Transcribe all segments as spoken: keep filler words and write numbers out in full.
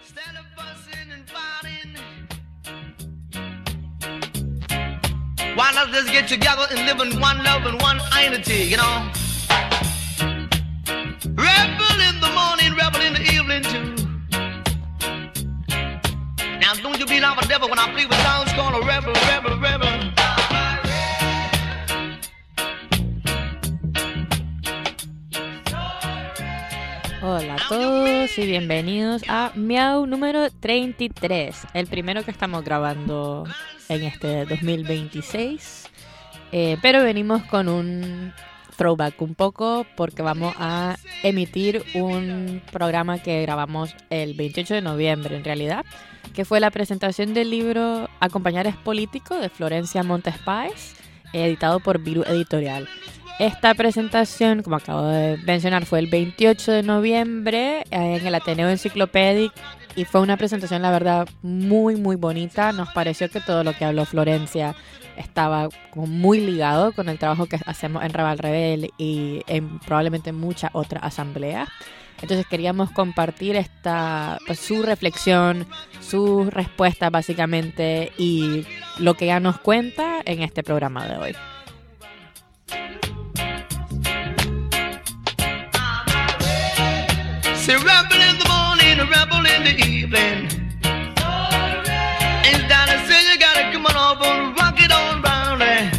instead of fussing and fighting. Why not just get together and live in one love and one unity, you know? Rebel in the morning, rebel in the evening too. Now don't you be like a devil when I play with sounds called a rebel, rebel, rebel. Hola a todos y bienvenidos a Miau número treinta y tres, el primero que estamos grabando en este dos mil veintiséis, eh, pero venimos con un throwback un poco porque vamos a emitir un programa que grabamos el veintiocho de noviembre en realidad, que fue la presentación del libro Acompañar es político de Florencia Montespáez, editado por Virus Editorial. Esta presentación, como acabo de mencionar, fue el veintiocho de noviembre en el Ateneo Enciclopédico y fue una presentación, la verdad, muy, muy bonita. Nos pareció que todo lo que habló Florencia estaba como muy ligado con el trabajo que hacemos en Raval Rebel y en probablemente muchas otras asambleas. Entonces queríamos compartir esta, pues, su reflexión, sus respuestas básicamente y lo que ella nos cuenta en este programa de hoy. Say rebel in the morning, a rebel in the evening. Ain't that a say you gotta come on over and rock it on round there.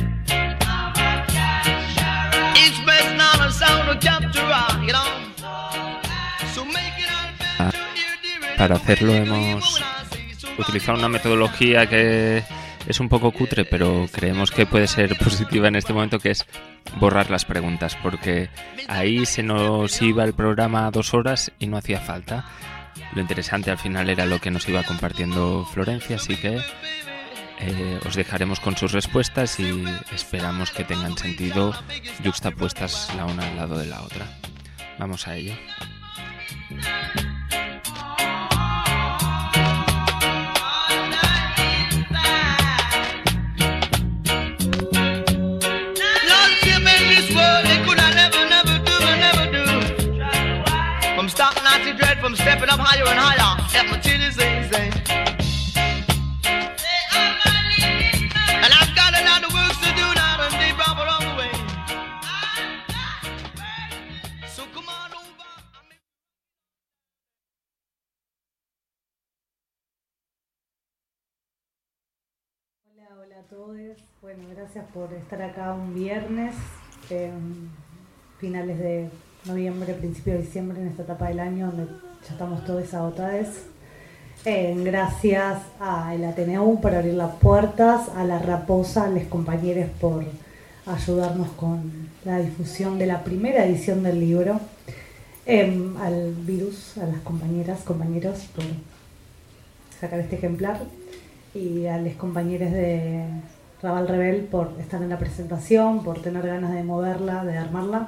Each best not a sound of capture, you know. So make it out. Para hacerlo hemos utilizado una metodología que es un poco cutre, pero creemos que puede ser positiva en este momento, que es borrar las preguntas, porque ahí se nos iba el programa a dos horas y no hacía falta. Lo interesante al final era lo que nos iba compartiendo Florencia, así que eh, os dejaremos con sus respuestas y esperamos que tengan sentido yuxtapuestas la una al lado de la otra. Vamos a ello. Stop Nazi dread from stepping up higher and higher. At my titties, say, say. And I've got a lot of work to do now, and they brought on the way. So come on over. Hola, hola a todos. Bueno, gracias por estar acá un viernes, eh, finales de noviembre, principio de diciembre, en esta etapa del año donde ya estamos todos agotados. Eh, gracias al Ateneu por abrir las puertas, a la Raposa, a los compañeros por ayudarnos con la difusión de la primera edición del libro, eh, al Virus, a las compañeras, compañeros por sacar este ejemplar y a los compañeros de Raval Rebel por estar en la presentación, por tener ganas de moverla, de armarla.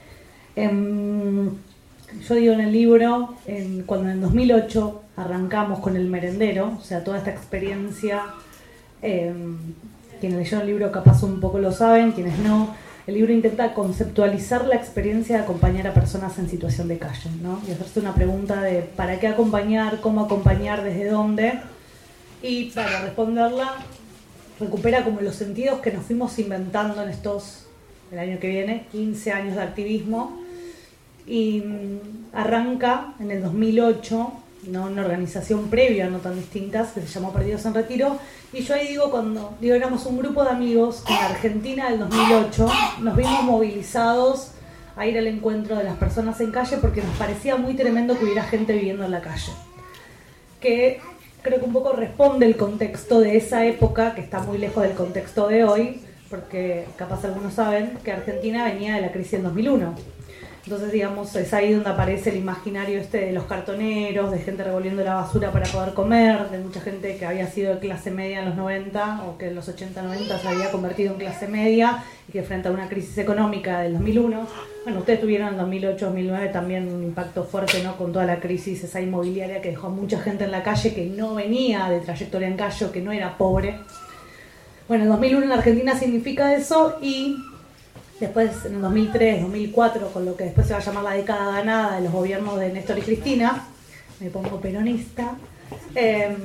Um, yo digo en el libro, en, cuando en dos mil ocho arrancamos con El Merendero, o sea, toda esta experiencia, eh, quienes leyeron el libro capaz un poco lo saben, quienes no, el libro intenta conceptualizar la experiencia de acompañar a personas en situación de calle, ¿no? Y hacerse una pregunta de ¿para qué acompañar? ¿Cómo acompañar? ¿Desde dónde? Y para responderla, recupera como los sentidos que nos fuimos inventando en estos, el año que viene, quince años de activismo. Y arranca en el dos mil ocho, ¿no? Una organización previa, no tan distintas, que se llamó Perdidos en Retiro. Y yo ahí digo, cuando digo, éramos un grupo de amigos que en Argentina del dos mil ocho nos vimos movilizados a ir al encuentro de las personas en calle porque nos parecía muy tremendo que hubiera gente viviendo en la calle. Que creo que un poco responde el contexto de esa época, que está muy lejos del contexto de hoy, porque capaz algunos saben que Argentina venía de la crisis del dos mil uno. Entonces, digamos, es ahí donde aparece el imaginario este de los cartoneros, de gente revolviendo la basura para poder comer, de mucha gente que había sido de clase media en los noventa o que en los ochenta noventa se había convertido en clase media y que frente a una crisis económica del dos mil uno, bueno, ustedes tuvieron en dos mil ocho dos mil nueve también un impacto fuerte, ¿no? Con toda la crisis esa inmobiliaria que dejó a mucha gente en la calle que no venía de trayectoria en calle, que no era pobre. Bueno, el dos mil uno en Argentina significa eso y después en el dos mil tres, dos mil cuatro, con lo que después se va a llamar la década ganada de los gobiernos de Néstor y Cristina, me pongo peronista, eh,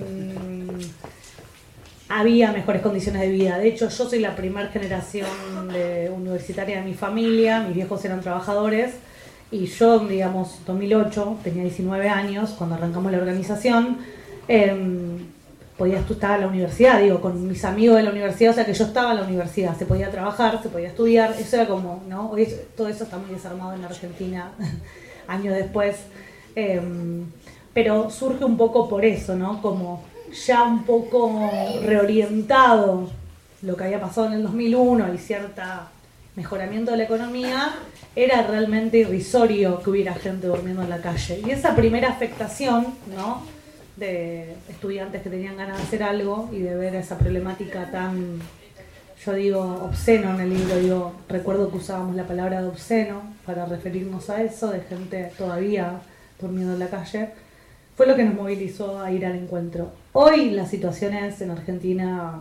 había mejores condiciones de vida. De hecho, yo soy la primera generación de universitaria de mi familia, mis viejos eran trabajadores, y yo, digamos, dos mil ocho, tenía diecinueve años, cuando arrancamos la organización, eh, podía estar en la universidad, digo, con mis amigos de la universidad, o sea que yo estaba en la universidad, se podía trabajar, se podía estudiar, eso era como, ¿no? Hoy todo eso está muy desarmado en Argentina, años después, eh, pero surge un poco por eso, ¿no? Como ya un poco reorientado lo que había pasado en el dos mil uno y cierto mejoramiento de la economía, era realmente irrisorio que hubiera gente durmiendo en la calle. Y esa primera afectación, ¿no?, de estudiantes que tenían ganas de hacer algo y de ver esa problemática tan, yo digo, obsceno en el libro, digo, recuerdo que usábamos la palabra de obsceno para referirnos a eso, de gente todavía durmiendo en la calle, fue lo que nos movilizó a ir al encuentro. Hoy la situación es en Argentina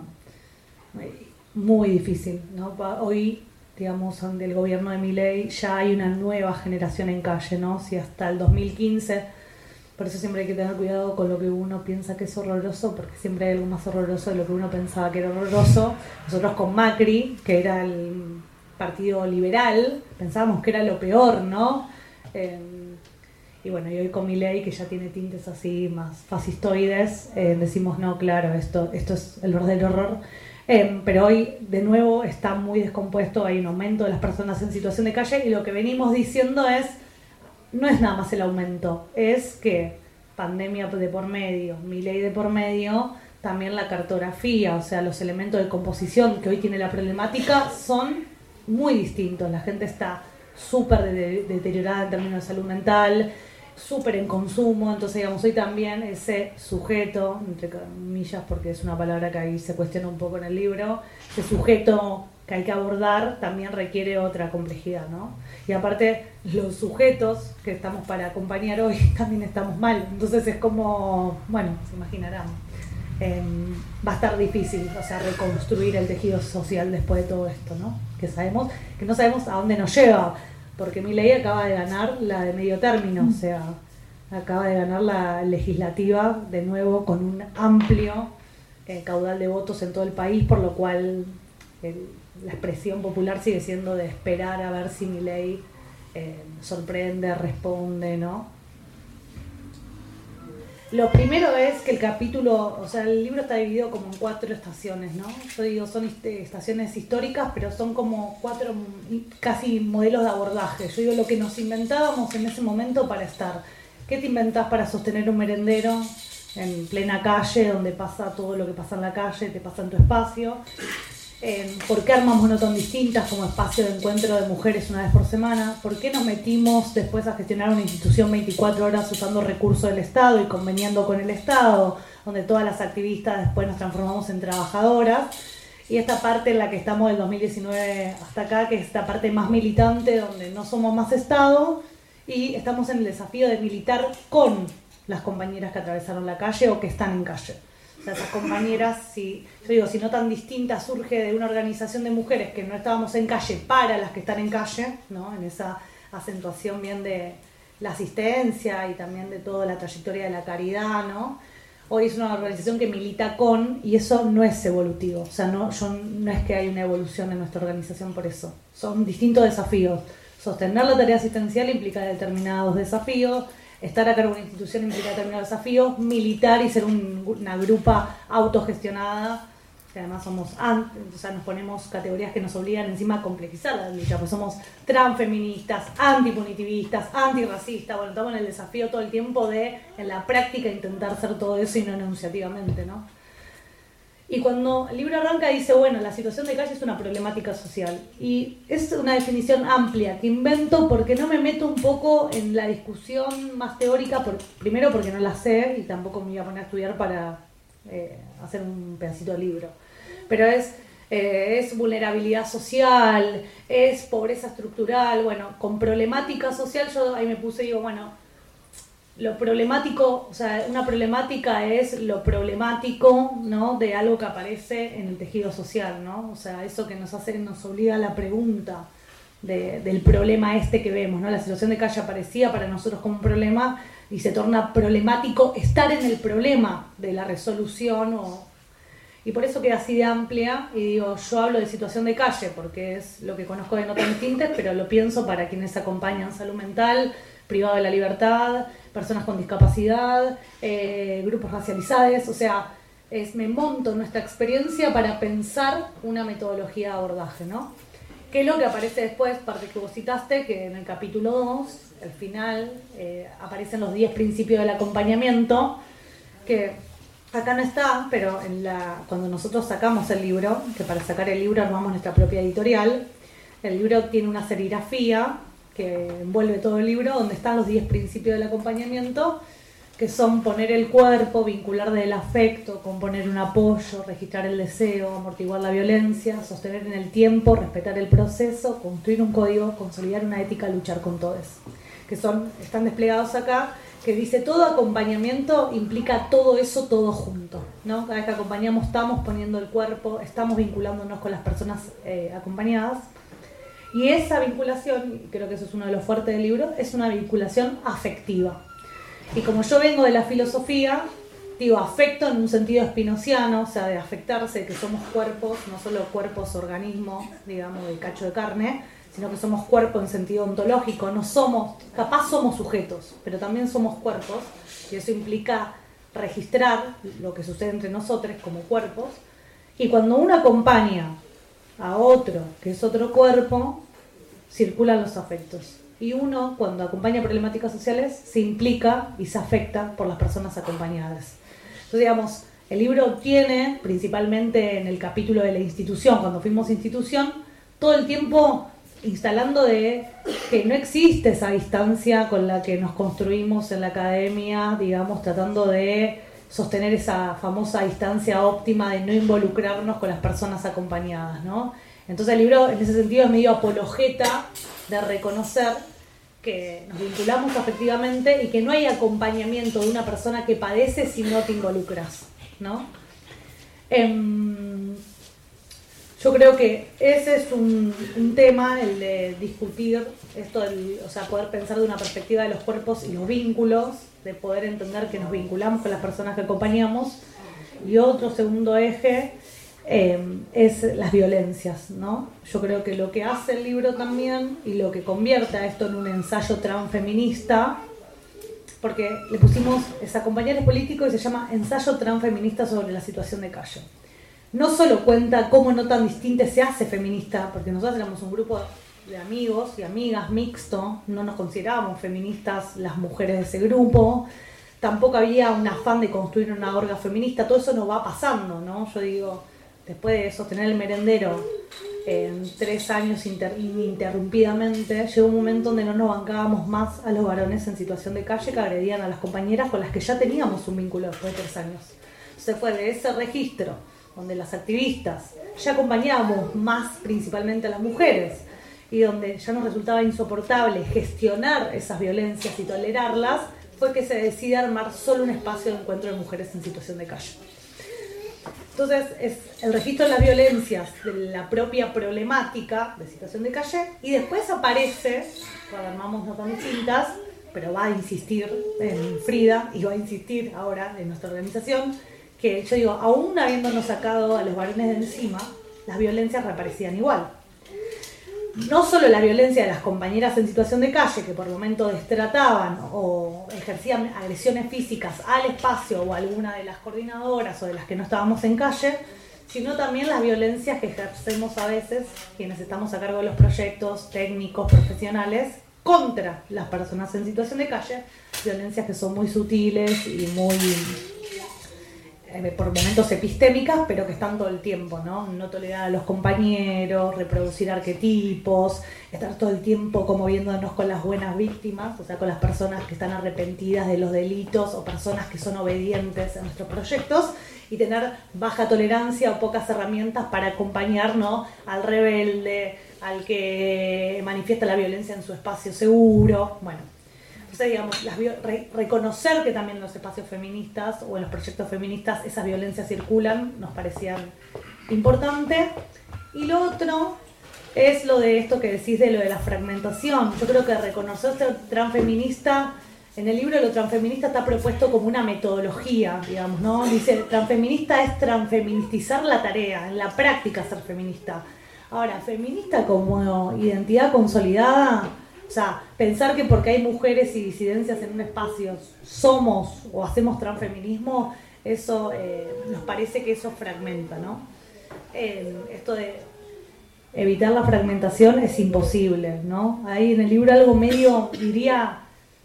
muy difícil, ¿no? Hoy, digamos, ante el gobierno de Milei ya hay una nueva generación en calle, ¿no? Si hasta el dos mil quince, por eso siempre hay que tener cuidado con lo que uno piensa que es horroroso, porque siempre hay algo más horroroso de lo que uno pensaba que era horroroso. Nosotros con Macri, que era el partido liberal, pensábamos que era lo peor, ¿no? Eh, y bueno, y hoy con Milei, que ya tiene tintes así más fascistoides, eh, decimos, no, claro, esto, esto es el verdadero horror. Eh, pero hoy, de nuevo, está muy descompuesto, hay un aumento de las personas en situación de calle, y lo que venimos diciendo es, no es nada más el aumento, es que pandemia de por medio, Milei de por medio, también la cartografía, o sea, los elementos de composición que hoy tiene la problemática son muy distintos. La gente está súper de- deteriorada en términos de salud mental, súper en consumo, entonces digamos, hoy también ese sujeto, entre comillas porque es una palabra que ahí se cuestiona un poco en el libro, ese sujeto que hay que abordar también requiere otra complejidad, ¿no? Y aparte los sujetos que estamos para acompañar hoy también estamos mal, entonces es como, bueno, se imaginarán, eh, va a estar difícil, o sea, reconstruir el tejido social después de todo esto, ¿no? Que sabemos, que no sabemos a dónde nos lleva, porque Milei acaba de ganar la de medio término, o sea, acaba de ganar la legislativa de nuevo con un amplio eh, caudal de votos en todo el país, por lo cual el, la expresión popular sigue siendo de esperar a ver si Milei eh, sorprende, responde, ¿no? Lo primero es que el capítulo, o sea, el libro está dividido como en cuatro estaciones, ¿no? Yo digo, son este, estaciones históricas, pero son como cuatro casi modelos de abordaje. Yo digo, lo que nos inventábamos en ese momento para estar. ¿Qué te inventás para sostener un merendero en plena calle, donde pasa todo lo que pasa en la calle, te pasa en tu espacio? Eh, ¿Por qué armamos No Tan Distintas como espacio de encuentro de mujeres una vez por semana? ¿Por qué nos metimos después a gestionar una institución veinticuatro horas usando recursos del Estado y conveniendo con el Estado, donde todas las activistas después nos transformamos en trabajadoras? Y esta parte en la que estamos del dos mil diecinueve hasta acá, que es esta parte más militante, donde no somos más Estado y estamos en el desafío de militar con las compañeras que atravesaron la calle o que están en calle. O sea, esas compañeras, si, yo digo, si No Tan Distintas surge de una organización de mujeres que no estábamos en calle para las que están en calle, ¿no? En esa acentuación bien de la asistencia y también de toda la trayectoria de la caridad, ¿no? Hoy es una organización que milita con, y eso no es evolutivo, o sea, no, yo, no es que hay una evolución en nuestra organización por eso, son distintos desafíos. Sostener la tarea asistencial implica determinados desafíos, estar a cargo de una institución implica determinados desafíos, militar y ser un, una grupa autogestionada, que además somos, o sea, nos ponemos categorías que nos obligan encima a complejizar la lucha, pues somos transfeministas, antipunitivistas, antirracistas, bueno, estamos en el desafío todo el tiempo de, en la práctica, intentar ser todo eso y no enunciativamente, ¿no? Y cuando el libro arranca dice, bueno, la situación de calle es una problemática social. Y es una definición amplia que invento porque no me meto un poco en la discusión más teórica, por, primero porque no la sé y tampoco me iba a poner a estudiar para eh, hacer un pedacito de libro. Pero es, eh, es vulnerabilidad social, es pobreza estructural, bueno, con problemática social yo ahí me puse y digo, bueno, lo problemático, o sea, una problemática es lo problemático, ¿no? De algo que aparece en el tejido social, ¿no? O sea, eso que nos hace, nos obliga a la pregunta de, del problema este que vemos, ¿no? La situación de calle aparecía para nosotros como un problema y se torna problemático estar en el problema de la resolución o... Y por eso queda así de amplia, y digo, yo hablo de situación de calle, porque es lo que conozco de notas distintas, pero lo pienso para quienes acompañan salud mental, privado de la libertad, personas con discapacidad, eh, grupos racializados, o sea, es, me monto nuestra experiencia para pensar una metodología de abordaje, ¿no? Que es lo que aparece después, parte que vos citaste, que en el capítulo dos, al final, eh, aparecen los diez principios del acompañamiento, que... Acá no está, pero en la, cuando nosotros sacamos el libro, que para sacar el libro armamos nuestra propia editorial, el libro tiene una serigrafía que envuelve todo el libro, donde están los diez principios del acompañamiento, que son poner el cuerpo, vincular del afecto, componer un apoyo, registrar el deseo, amortiguar la violencia, sostener en el tiempo, respetar el proceso, construir un código, consolidar una ética, luchar con todos. Que son, están desplegados acá, que dice todo acompañamiento implica todo eso todo junto, ¿no? Cada vez que acompañamos estamos poniendo el cuerpo, estamos vinculándonos con las personas eh, acompañadas, y esa vinculación, y creo que eso es uno de los fuertes del libro, es una vinculación afectiva. Y como yo vengo de la filosofía, digo afecto en un sentido spinociano, o sea, de afectarse, que somos cuerpos, no solo cuerpos, organismos, digamos, de cacho de carne, sino que somos cuerpo en sentido ontológico, no somos, capaz somos sujetos, pero también somos cuerpos, y eso implica registrar lo que sucede entre nosotros como cuerpos, y cuando uno acompaña a otro, que es otro cuerpo, circulan los afectos. Y uno, cuando acompaña problemáticas sociales, se implica y se afecta por las personas acompañadas. Entonces, digamos, el libro tiene, principalmente en el capítulo de la institución, cuando fuimos institución, todo el tiempo instalando de que no existe esa distancia con la que nos construimos en la academia, digamos, tratando de sostener esa famosa distancia óptima de no involucrarnos con las personas acompañadas, ¿no? Entonces el libro en ese sentido es medio apologeta de reconocer que nos vinculamos afectivamente y que no hay acompañamiento de una persona que padece si no te involucras, ¿no? Eh, Yo creo que ese es un, un tema, el de discutir esto, del, o sea, poder pensar de una perspectiva de los cuerpos y los vínculos, de poder entender que nos vinculamos con las personas que acompañamos. Y otro segundo eje eh, es las violencias, ¿no? Yo creo que lo que hace el libro también, y lo que convierte a esto en un ensayo transfeminista, porque le pusimos, es acompañar es político y se llama Ensayo Transfeminista sobre la situación de calle. No solo cuenta cómo no tan distinta se hace feminista, porque nosotros éramos un grupo de amigos y amigas mixto, no nos considerábamos feministas las mujeres de ese grupo, tampoco había un afán de construir una orga feminista, todo eso nos va pasando, ¿no? Yo digo, después de sostener el merendero en tres años inter- ininterrumpidamente, llegó un momento donde no nos bancábamos más a los varones en situación de calle que agredían a las compañeras con las que ya teníamos un vínculo después de tres años. Entonces fue de ese registro donde las activistas ya acompañábamos más principalmente a las mujeres y donde ya nos resultaba insoportable gestionar esas violencias y tolerarlas, fue que se decide armar solo un espacio de encuentro de mujeres en situación de calle. Entonces es el registro de las violencias, de la propia problemática de situación de calle, y después aparece, cuando armamos notas distintas, pero va a insistir en Frida y va a insistir ahora en nuestra organización, que yo digo, aún habiéndonos sacado a los varones de encima, las violencias reaparecían igual. No solo la violencia de las compañeras en situación de calle, que por momentos destrataban o ejercían agresiones físicas al espacio o a alguna de las coordinadoras o de las que no estábamos en calle, sino también las violencias que ejercemos a veces quienes estamos a cargo de los proyectos técnicos, profesionales, contra las personas en situación de calle, violencias que son muy sutiles y muy... por momentos epistémicas, pero que están todo el tiempo, ¿no? No tolerar a los compañeros, reproducir arquetipos, estar todo el tiempo como viéndonos con las buenas víctimas, o sea, con las personas que están arrepentidas de los delitos o personas que son obedientes a nuestros proyectos, y tener baja tolerancia o pocas herramientas para acompañar, ¿no?, al rebelde, al que manifiesta la violencia en su espacio seguro, bueno. Entonces, digamos, las, re, reconocer que también en los espacios feministas o en los proyectos feministas esas violencias circulan, nos parecían importante. Y lo otro es lo de esto que decís de lo de la fragmentación. Yo creo que reconocerse transfeminista, en el libro lo transfeminista está propuesto como una metodología, digamos, ¿no? Dice, transfeminista es transfeministizar la tarea, en la práctica ser feminista. Ahora, feminista como identidad consolidada, o sea, pensar que porque hay mujeres y disidencias en un espacio somos o hacemos transfeminismo, eso eh, nos parece que eso fragmenta, ¿no? Eh, esto de evitar la fragmentación es imposible, ¿no? Hay en el libro algo medio, diría,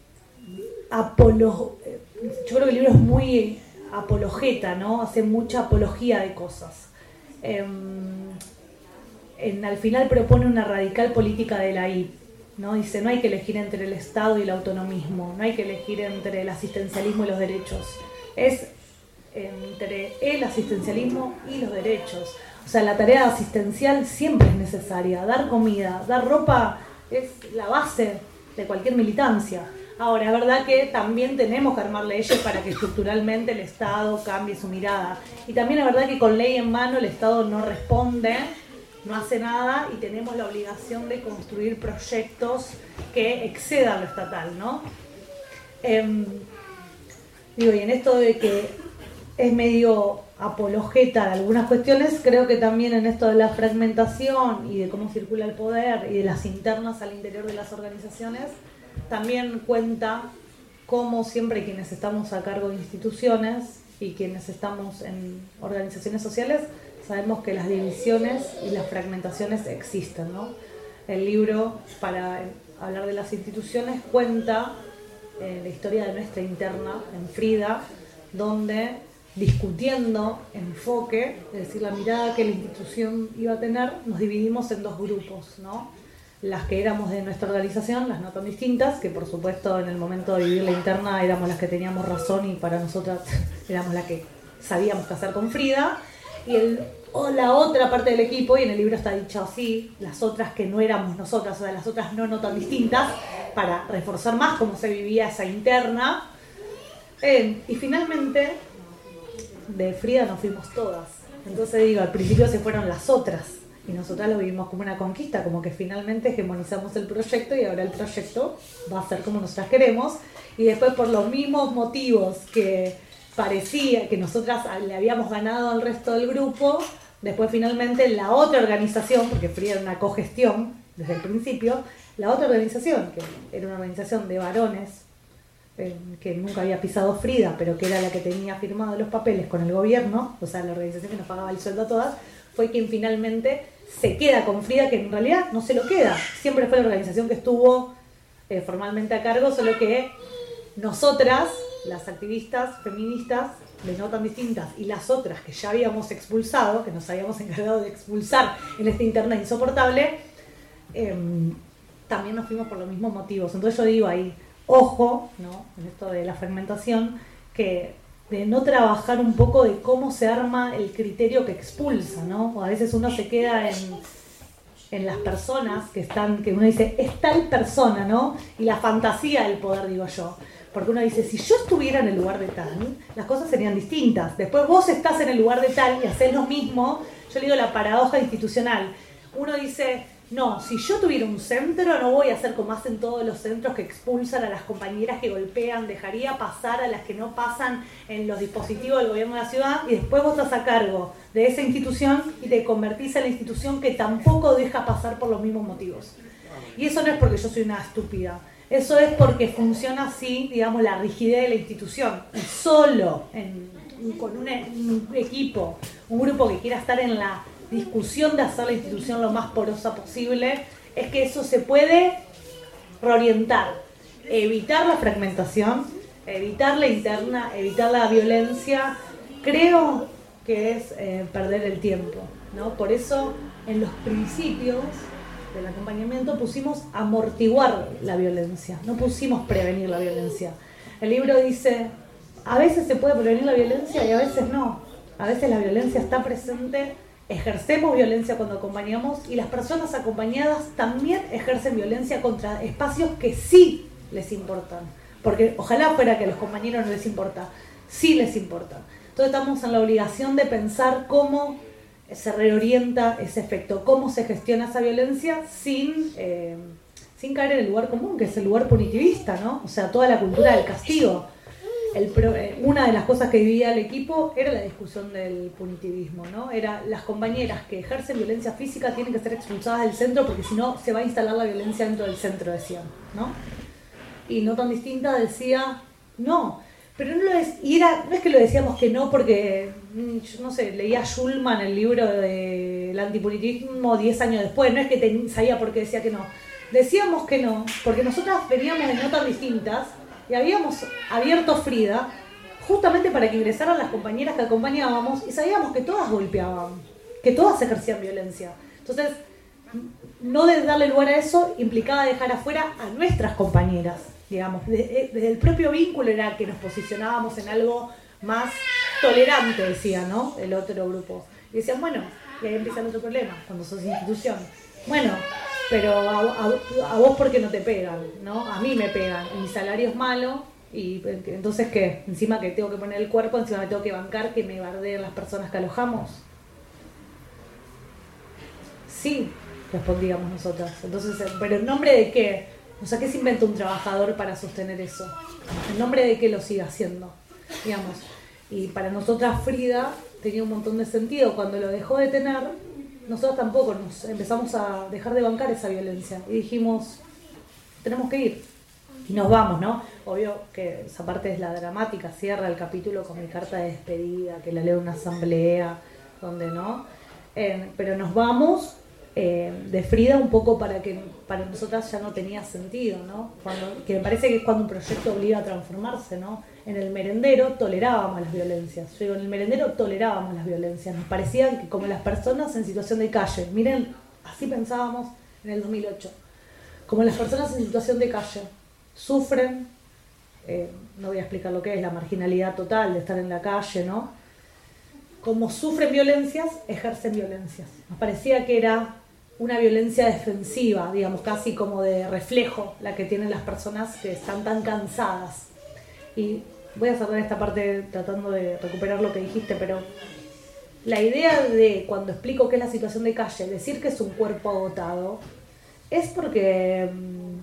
apolo, yo creo que el libro es muy apologeta, ¿no? Hace mucha apología de cosas. Eh, en, al final propone una radical política de la I, ¿no? Dice, no hay que elegir entre el Estado y el autonomismo, no hay que elegir entre el asistencialismo y los derechos, es entre el asistencialismo y los derechos. O sea, la tarea asistencial siempre es necesaria, dar comida, dar ropa es la base de cualquier militancia. Ahora, es verdad que también tenemos que armar leyes para que estructuralmente el Estado cambie su mirada. Y también es verdad que con ley en mano el Estado no responde, no hace nada y tenemos la obligación de construir proyectos que excedan lo estatal, ¿no? Eh, digo, y en esto de que es medio apologeta de algunas cuestiones, creo que también en esto de la fragmentación y de cómo circula el poder y de las internas al interior de las organizaciones, también cuenta cómo siempre quienes estamos a cargo de instituciones y quienes estamos en organizaciones sociales sabemos que las divisiones y las fragmentaciones existen, ¿no? El libro, para hablar de las instituciones, cuenta eh, la historia de nuestra interna en Frida, donde discutiendo enfoque, es decir, la mirada que la institución iba a tener, nos dividimos en dos grupos, ¿no? Las que éramos de nuestra organización, las no tan distintas, que por supuesto en el momento de vivir la interna éramos las que teníamos razón y para nosotras éramos las que sabíamos qué hacer con Frida, y el, o la otra parte del equipo, y en el libro está dicho así, las otras que no éramos nosotras, o sea, las otras no, no tan distintas, para reforzar más cómo se vivía esa interna. Eh, y finalmente, de Frida nos fuimos todas. Entonces digo, al principio se fueron las otras, y nosotras lo vivimos como una conquista, como que finalmente hegemonizamos el proyecto y ahora el proyecto va a ser como nosotras queremos, y después por los mismos motivos que parecía que nosotras le habíamos ganado al resto del grupo, después finalmente la otra organización, porque Frida era una cogestión desde el principio, la otra organización, que era una organización de varones, eh, que nunca había pisado Frida, pero que era la que tenía firmado los papeles con el gobierno, o sea, la organización que nos pagaba el sueldo a todas, fue quien finalmente se queda con Frida, que en realidad no se lo queda, siempre fue la organización que estuvo eh, formalmente a cargo, solo que nosotras, las activistas feministas de no tan distintas y las otras que ya habíamos expulsado, que nos habíamos encargado de expulsar en esta interna insoportable, eh, también nos fuimos por los mismos motivos. Entonces yo digo ahí, ojo, ¿no?, en esto de la fragmentación, que de no trabajar un poco de cómo se arma el criterio que expulsa, ¿no? O a veces uno se queda en, en las personas que están, que uno dice, es tal persona, ¿no? Y la fantasía del poder, digo yo. Porque uno dice, si yo estuviera en el lugar de tal, las cosas serían distintas. Después vos estás en el lugar de tal y haces lo mismo. Yo le digo la paradoja institucional. Uno dice, no, si yo tuviera un centro, no voy a hacer como hacen todos los centros que expulsan a las compañeras que golpean. Dejaría pasar a las que no pasan en los dispositivos del gobierno de la ciudad y después vos estás a cargo de esa institución y te convertís en la institución que tampoco deja pasar por los mismos motivos. Y eso no es porque yo soy una estúpida. Eso es porque funciona así, digamos, la rigidez de la institución. Y solo en, con un, un equipo, un grupo que quiera estar en la discusión de hacer la institución lo más porosa posible, es que eso se puede reorientar. Evitar la fragmentación, evitar la interna, evitar la violencia, creo que es eh, perder el tiempo, ¿no? Por eso, en los principios del acompañamiento pusimos amortiguar la violencia, no pusimos prevenir la violencia. El libro dice, a veces se puede prevenir la violencia y a veces no. A veces la violencia está presente, ejercemos violencia cuando acompañamos y las personas acompañadas también ejercen violencia contra espacios que sí les importan. Porque ojalá fuera que a los compañeros no les importa, sí les importa. Entonces estamos en la obligación de pensar cómo se reorienta ese efecto, cómo se gestiona esa violencia sin, eh, sin caer en el lugar común, que es el lugar punitivista, ¿no? O sea, toda la cultura del castigo. El pro, eh, una de las cosas que vivía el equipo era la discusión del punitivismo, ¿no? Era las compañeras que ejercen violencia física tienen que ser expulsadas del centro porque si no se va a instalar la violencia dentro del centro, decían, ¿no? Y No Tan Distinta decía, no, pero no lo es, y era, no es que lo decíamos que no porque, yo no sé, leía Schulman el libro del antipunitivismo diez años después, no es que te, sabía por qué decía que no. Decíamos que no, porque nosotras veníamos de No Tan Distintas y habíamos abierto Frida justamente para que ingresaran las compañeras que acompañábamos y sabíamos que todas golpeaban, que todas ejercían violencia. Entonces, no de darle lugar a eso implicaba dejar afuera a nuestras compañeras, digamos. Desde, desde el propio vínculo era que nos posicionábamos en algo más tolerante, decía, ¿no? El otro grupo. Y decían, bueno, y ahí empieza el otro problema, cuando sos institución. Bueno, pero a, a, a vos porque no te pegan, ¿no? A mí me pegan, y mi salario es malo, y entonces ¿qué? Encima que tengo que poner el cuerpo, encima me tengo que bancar que me bardeen las personas que alojamos. Sí, respondíamos nosotras. Entonces, ¿pero en nombre de qué? O sea, ¿qué se inventa un trabajador para sostener eso? ¿En nombre de qué lo sigue haciendo? Digamos. Y para nosotras Frida tenía un montón de sentido. Cuando lo dejó de tener, nosotros tampoco nos empezamos a dejar de bancar esa violencia. Y dijimos, tenemos que ir. Y nos vamos, ¿no? Obvio que esa parte es la dramática. Cierra el capítulo con mi carta de despedida, que la leo en una asamblea, donde no. Eh, pero nos vamos... Eh, de Frida un poco para que para nosotras ya no tenía sentido, ¿no? Cuando, que me parece que es cuando un proyecto obliga a transformarse, ¿no? En el merendero tolerábamos las violencias. Yo digo, en el merendero tolerábamos las violencias. Nos parecían que como las personas en situación de calle. Miren, así pensábamos en el dos mil ocho. Como las personas en situación de calle sufren, eh, no voy a explicar lo que es la marginalidad total de estar en la calle, ¿no? Como sufren violencias, ejercen violencias. Nos parecía que era una violencia defensiva, digamos, casi como de reflejo, la que tienen las personas que están tan cansadas. Y voy a cerrar esta parte tratando de recuperar lo que dijiste, pero la idea de, cuando explico qué es la situación de calle, decir que es un cuerpo agotado, es porque um,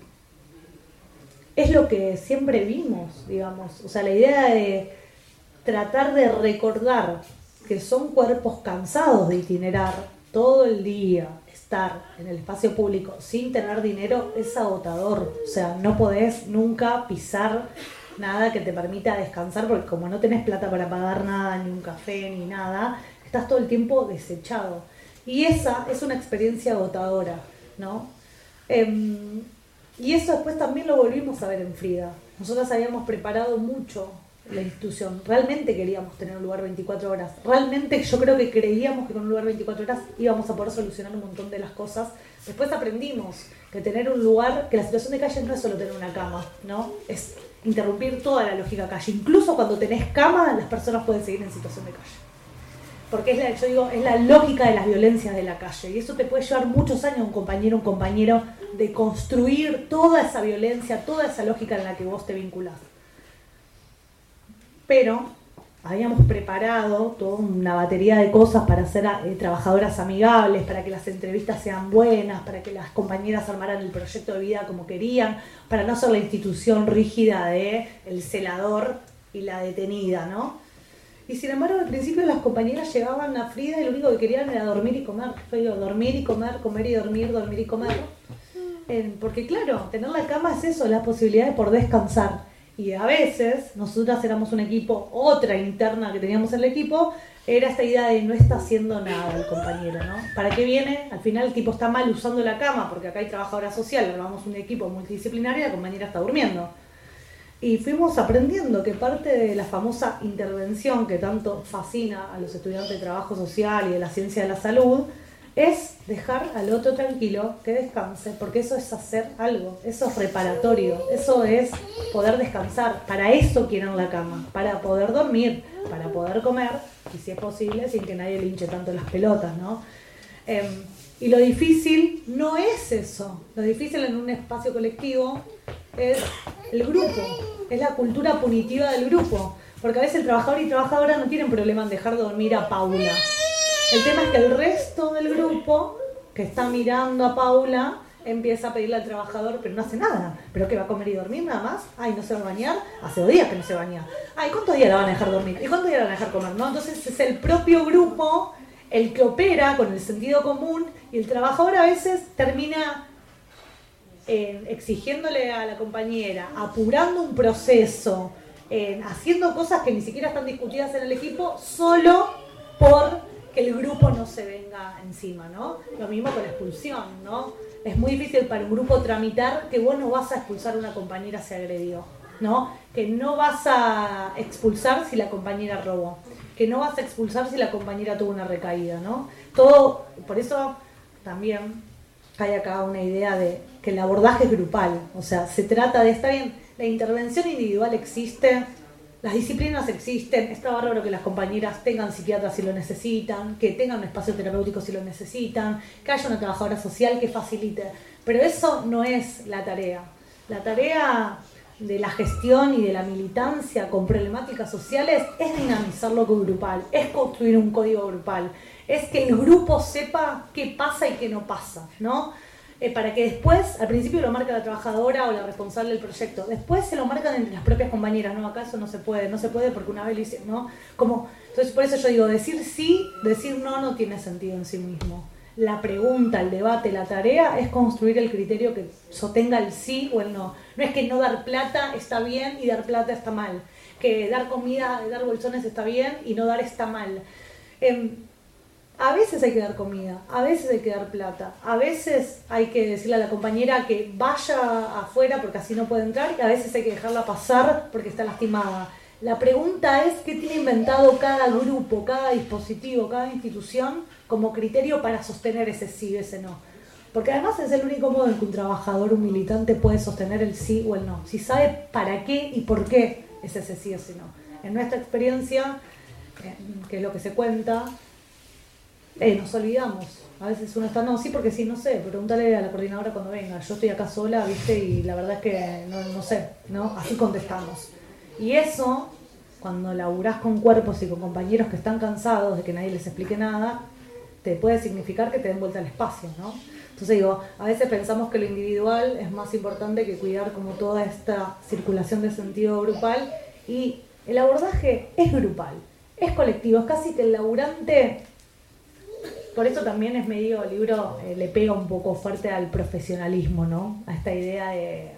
es lo que siempre vimos, digamos. O sea, la idea de tratar de recordar que son cuerpos cansados de itinerar todo el día, estar en el espacio público sin tener dinero es agotador. O sea, no podés nunca pisar nada que te permita descansar porque como no tenés plata para pagar nada, ni un café, ni nada, estás todo el tiempo desechado. Y esa es una experiencia agotadora, ¿no? Eh, y eso después también lo volvimos a ver en Frida. Nosotras habíamos preparado mucho la institución, realmente queríamos tener un lugar veinticuatro horas, realmente yo creo que creíamos que con un lugar veinticuatro horas íbamos a poder solucionar un montón de las cosas. Después aprendimos que tener un lugar, que la situación de calle no es solo tener una cama, ¿no? Es interrumpir toda la lógica calle, incluso cuando tenés cama las personas pueden seguir en situación de calle, porque es la, yo digo, es la lógica de las violencias de la calle, y eso te puede llevar muchos años, un compañero, un compañero, de construir toda esa violencia, toda esa lógica en la que vos te vinculás. Pero habíamos preparado toda una batería de cosas para ser eh, trabajadoras amigables, para que las entrevistas sean buenas, para que las compañeras armaran el proyecto de vida como querían, para no ser la institución rígida de el celador y la detenida, ¿no? Y sin embargo, al principio las compañeras llegaban a Frida y lo único que querían era dormir y comer. Yo digo, dormir y comer, comer y dormir, dormir y comer. Eh, porque claro, tener la cama es eso, la posibilidad de poder descansar. Y a veces, nosotras éramos un equipo, otra interna que teníamos en el equipo, era esta idea de no está haciendo nada el compañero, ¿no? ¿Para qué viene? Al final el tipo está mal usando la cama, porque acá hay trabajadora social, armamos un equipo multidisciplinario y la compañera está durmiendo. Y fuimos aprendiendo que parte de la famosa intervención que tanto fascina a los estudiantes de trabajo social y de la ciencia de la salud, es dejar al otro tranquilo, que descanse, porque eso es hacer algo, eso es reparatorio, eso es poder descansar. Para eso quieren la cama, para poder dormir, para poder comer, y si es posible, sin que nadie le hinche tanto las pelotas, ¿no? Eh, y lo difícil no es eso, lo difícil en un espacio colectivo es el grupo, es la cultura punitiva del grupo, porque a veces el trabajador y trabajadora no tienen problema en dejar de dormir a Paula. El tema es que el resto del grupo que está mirando a Paula empieza a pedirle al trabajador, pero no hace nada. ¿Pero qué, va a comer y dormir nada más? Ay, ¿no se va a bañar? Hace dos días que no se baña. Ay, ¿cuántos días la van a dejar dormir? ¿Y cuántos días la van a dejar comer? ¿No? Entonces es el propio grupo el que opera con el sentido común y el trabajador a veces termina eh, exigiéndole a la compañera, apurando un proceso, eh, haciendo cosas que ni siquiera están discutidas en el equipo, solo por que el grupo no se venga encima, ¿no? Lo mismo con la expulsión, ¿no? Es muy difícil para un grupo tramitar que vos no vas a expulsar a una compañera si agredió, ¿no? Que no vas a expulsar si la compañera robó, que no vas a expulsar si la compañera tuvo una recaída, ¿no? Todo, por eso también hay acá una idea de que el abordaje es grupal, o sea, se trata de, está bien, la intervención individual existe, las disciplinas existen, está bárbaro que las compañeras tengan psiquiatras si lo necesitan, que tengan un espacio terapéutico si lo necesitan, que haya una trabajadora social que facilite, pero eso no es la tarea. La tarea de la gestión y de la militancia con problemáticas sociales es dinamizar lo grupal, es construir un código grupal, es que el grupo sepa qué pasa y qué no pasa, ¿no? Eh, para que después, al principio lo marca la trabajadora o la responsable del proyecto, después se lo marcan entre las propias compañeras, no, acá eso no se puede, no se puede porque una vez lo hice, ¿no? Como, entonces por eso yo digo, decir sí, decir no, no tiene sentido en sí mismo. La pregunta, el debate, la tarea es construir el criterio que sostenga el sí o el no. No es que no dar plata está bien y dar plata está mal, que dar comida, dar bolsones está bien y no dar está mal. Eh, A veces hay que dar comida, a veces hay que dar plata, a veces hay que decirle a la compañera que vaya afuera porque así no puede entrar y a veces hay que dejarla pasar porque está lastimada. La pregunta es qué tiene inventado cada grupo, cada dispositivo, cada institución como criterio para sostener ese sí o ese no. Porque además es el único modo en que un trabajador, un militante puede sostener el sí o el no. Si sabe para qué y por qué es ese sí o ese no. En nuestra experiencia, que es lo que se cuenta, Eh, nos olvidamos, a veces uno está, no, sí porque sí, no sé, pregúntale a la coordinadora cuando venga, yo estoy acá sola, viste, y la verdad es que no, no sé, ¿no? Así contestamos. Y eso, cuando laburás con cuerpos y con compañeros que están cansados de que nadie les explique nada, te puede significar que te den vuelta al espacio, ¿no? Entonces digo, a veces pensamos que lo individual es más importante que cuidar como toda esta circulación de sentido grupal, y el abordaje es grupal, es colectivo, es casi que el laburante. Por eso también es medio, el libro eh, le pega un poco fuerte al profesionalismo, ¿no? A esta idea de,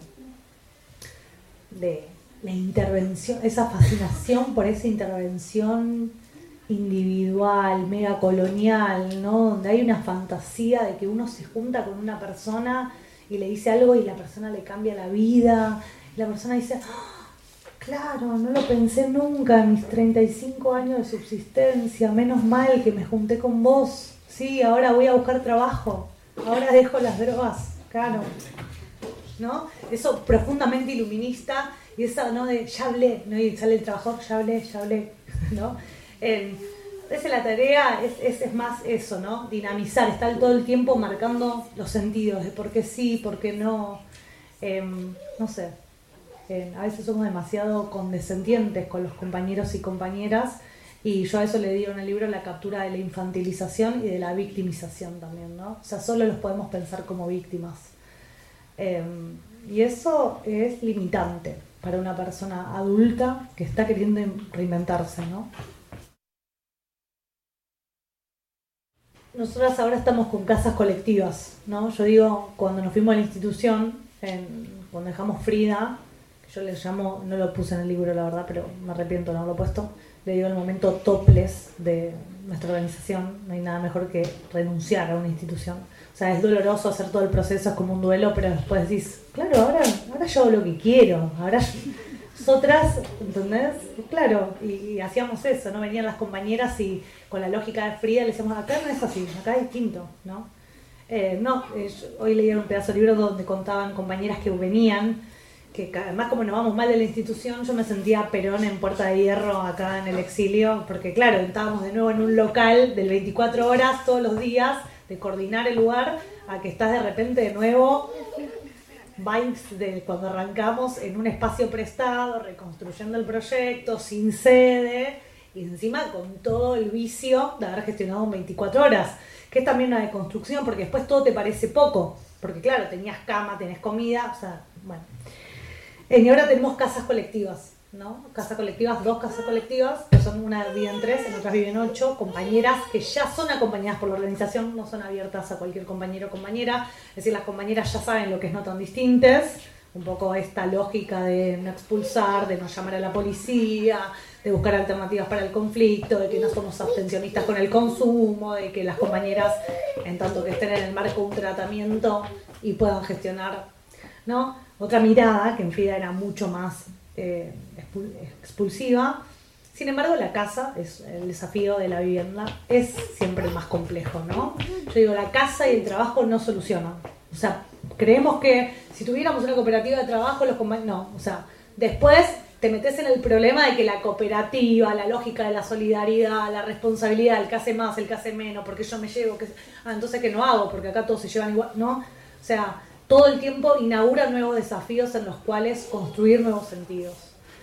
de la intervención, esa fascinación por esa intervención individual, mega colonial, ¿no? Donde hay una fantasía de que uno se junta con una persona y le dice algo y la persona le cambia la vida. Y la persona dice, ¡oh, claro, no lo pensé nunca en mis treinta y cinco años de subsistencia, menos mal que me junté con vos. Sí, ahora voy a buscar trabajo, ahora dejo las drogas, claro, ¿no? Eso profundamente iluminista y esa, ¿no? De ya hablé, ¿no? Y sale el trabajador, ya hablé, ya hablé, ¿no? Eh, esa es la tarea, es, es, es más eso, ¿no? Dinamizar, estar todo el tiempo marcando los sentidos de por qué sí, por qué no, eh, no sé, eh, a veces somos demasiado condescendientes con los compañeros y compañeras. Y yo a eso le digo en el libro la captura de la infantilización y de la victimización también, ¿no? O sea, solo los podemos pensar como víctimas. Eh, y eso es limitante para una persona adulta que está queriendo reinventarse, ¿no? Nosotras ahora estamos con casas colectivas, ¿no? Yo digo, cuando nos fuimos a la institución, en, cuando dejamos Frida, que yo le llamo, no lo puse en el libro la verdad, pero me arrepiento de no haberlo puesto, le digo el momento topless de nuestra organización. No hay nada mejor que renunciar a una institución. O sea, es doloroso hacer todo el proceso, es como un duelo, pero después decís, claro, ahora, ahora yo hago lo que quiero, ahora nosotras, ¿entendés? Claro, y, y hacíamos eso, ¿no? Venían las compañeras y con la lógica de Frida le decíamos, acá no es así, acá es distinto, ¿no? Eh, no, eh, hoy leí un pedazo de libro donde contaban compañeras que venían, que además como nos vamos mal de la institución, yo me sentía Perón en Puerta de Hierro acá en el exilio, porque claro, estábamos de nuevo en un local del veinticuatro horas todos los días, de coordinar el lugar, a que estás de repente de nuevo, vibes de cuando arrancamos en un espacio prestado, reconstruyendo el proyecto, sin sede, y encima con todo el vicio de haber gestionado veinticuatro horas, que es también una deconstrucción, porque después todo te parece poco, porque claro, tenías cama, tenés comida, o sea, bueno. Y ahora tenemos casas colectivas, ¿no? Casas colectivas, dos casas colectivas, que son una viven tres, en otras viven ocho, compañeras que ya son acompañadas por la organización, no son abiertas a cualquier compañero o compañera, es decir, las compañeras ya saben lo que es no tan distintas, un poco esta lógica de no expulsar, de no llamar a la policía, de buscar alternativas para el conflicto, de que no somos abstencionistas con el consumo, de que las compañeras, en tanto que estén en el marco de un tratamiento y puedan gestionar, ¿no? Otra mirada, que en FIDA era mucho más eh, expulsiva. Sin embargo, la casa, es el desafío de la vivienda, es siempre el más complejo, ¿no? Yo digo, la casa y el trabajo no solucionan. O sea, creemos que si tuviéramos una cooperativa de trabajo, los compañeros... No, o sea, después te metes en el problema de que la cooperativa, la lógica de la solidaridad, la responsabilidad, el que hace más, el que hace menos, porque yo me llevo, que... ah, entonces ¿qué no hago? Porque acá todos se llevan igual, ¿no? O sea, todo el tiempo inaugura nuevos desafíos en los cuales construir nuevos sentidos.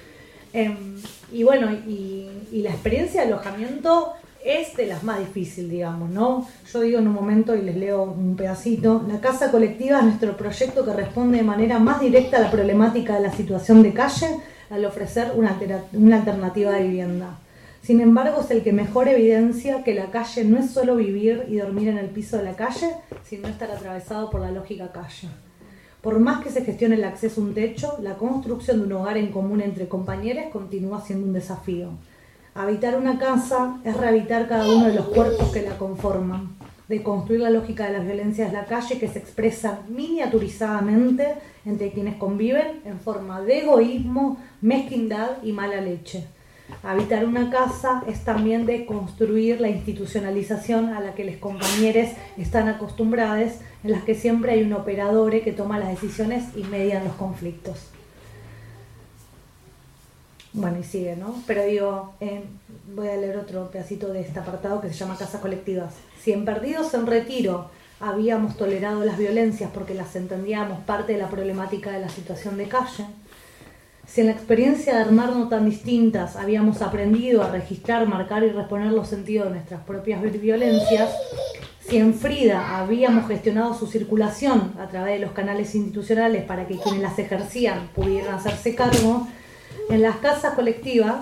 Eh, y bueno, y, y la experiencia de alojamiento es de las más difíciles, digamos, ¿no? Yo digo en un momento, y les leo un pedacito, la casa colectiva es nuestro proyecto que responde de manera más directa a la problemática de la situación de calle al ofrecer una, una alternativa de vivienda. Sin embargo, es el que mejor evidencia que la calle no es solo vivir y dormir en el piso de la calle, sino estar atravesado por la lógica calle. Por más que se gestione el acceso a un techo, la construcción de un hogar en común entre compañeros continúa siendo un desafío. Habitar una casa es rehabilitar cada uno de los cuerpos que la conforman, de construir la lógica de las violencias de la calle que se expresan miniaturizadamente entre quienes conviven en forma de egoísmo, mezquindad y mala leche. Habitar una casa es también de construir la institucionalización a la que los compañeros están acostumbrados, en las que siempre hay un operador que toma las decisiones y media los conflictos. Bueno, y sigue, ¿no? Pero digo, eh, voy a leer otro pedacito de este apartado que se llama Casas Colectivas. Si en Perdidos en Retiro habíamos tolerado las violencias porque las entendíamos parte de la problemática de la situación de calle, si en la experiencia de armar no tan distintas habíamos aprendido a registrar, marcar y responder los sentidos de nuestras propias violencias, si en Frida habíamos gestionado su circulación a través de los canales institucionales para que quienes las ejercían pudieran hacerse cargo, en las casas colectivas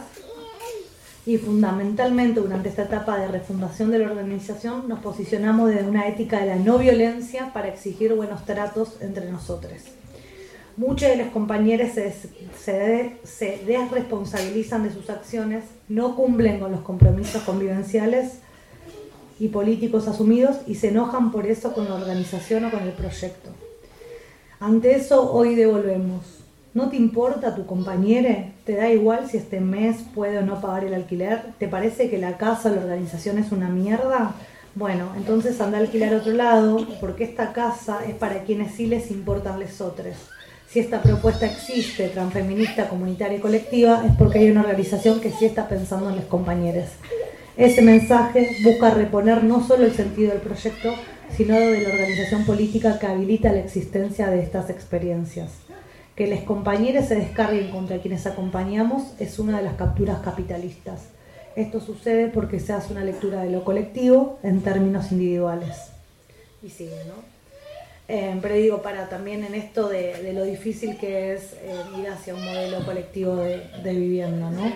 y fundamentalmente durante esta etapa de refundación de la organización nos posicionamos desde una ética de la no violencia para exigir buenos tratos entre nosotros. Muchos de los compañeros se, se, se desresponsabilizan de sus acciones, no cumplen con los compromisos convivenciales y políticos asumidos y se enojan por eso con la organización o con el proyecto. Ante eso, hoy devolvemos. ¿No te importa tu compañero? ¿Te da igual si este mes puede o no pagar el alquiler? ¿Te parece que la casa o la organización es una mierda? Bueno, entonces anda a alquilar a otro lado, porque esta casa es para quienes sí les importan les otros. Si esta propuesta existe, transfeminista, comunitaria y colectiva, es porque hay una organización que sí está pensando en los compañeros. Ese mensaje busca reponer no solo el sentido del proyecto, sino de la organización política que habilita la existencia de estas experiencias. Que los compañeros se descarguen contra quienes acompañamos es una de las capturas capitalistas. Esto sucede porque se hace una lectura de lo colectivo en términos individuales. Y sigue, ¿no? Eh, pero digo, para también en esto de, de lo difícil que es eh, ir hacia un modelo colectivo de, de vivienda, ¿no?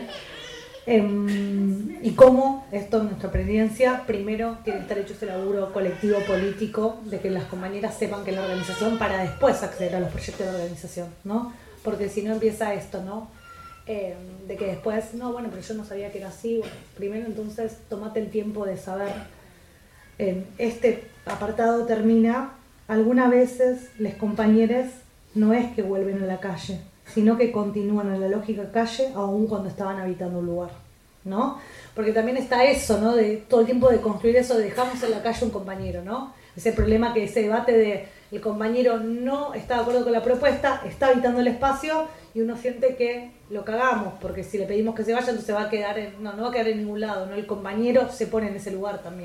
Eh, y cómo esto en nuestra experiencia, primero tiene que estar hecho ese laburo colectivo político de que las compañeras sepan que es la organización para después acceder a los proyectos de la organización, ¿no? Porque si no empieza esto, ¿no? Eh, de que después, no, bueno, pero yo no sabía que era así. Bueno, primero entonces tomate el tiempo de saber. Eh, este apartado termina. Algunas veces los compañeros no es que vuelven a la calle, sino que continúan en la lógica calle aún cuando estaban habitando un lugar, ¿no? Porque también está eso, ¿no? De todo el tiempo de construir eso, de dejamos en la calle un compañero, ¿no? Ese problema que ese debate de el compañero no está de acuerdo con la propuesta, está habitando el espacio y uno siente que lo cagamos, porque si le pedimos que se vaya, entonces va a quedar en, no, no va a quedar en ningún lado, ¿no? El compañero se pone en ese lugar también.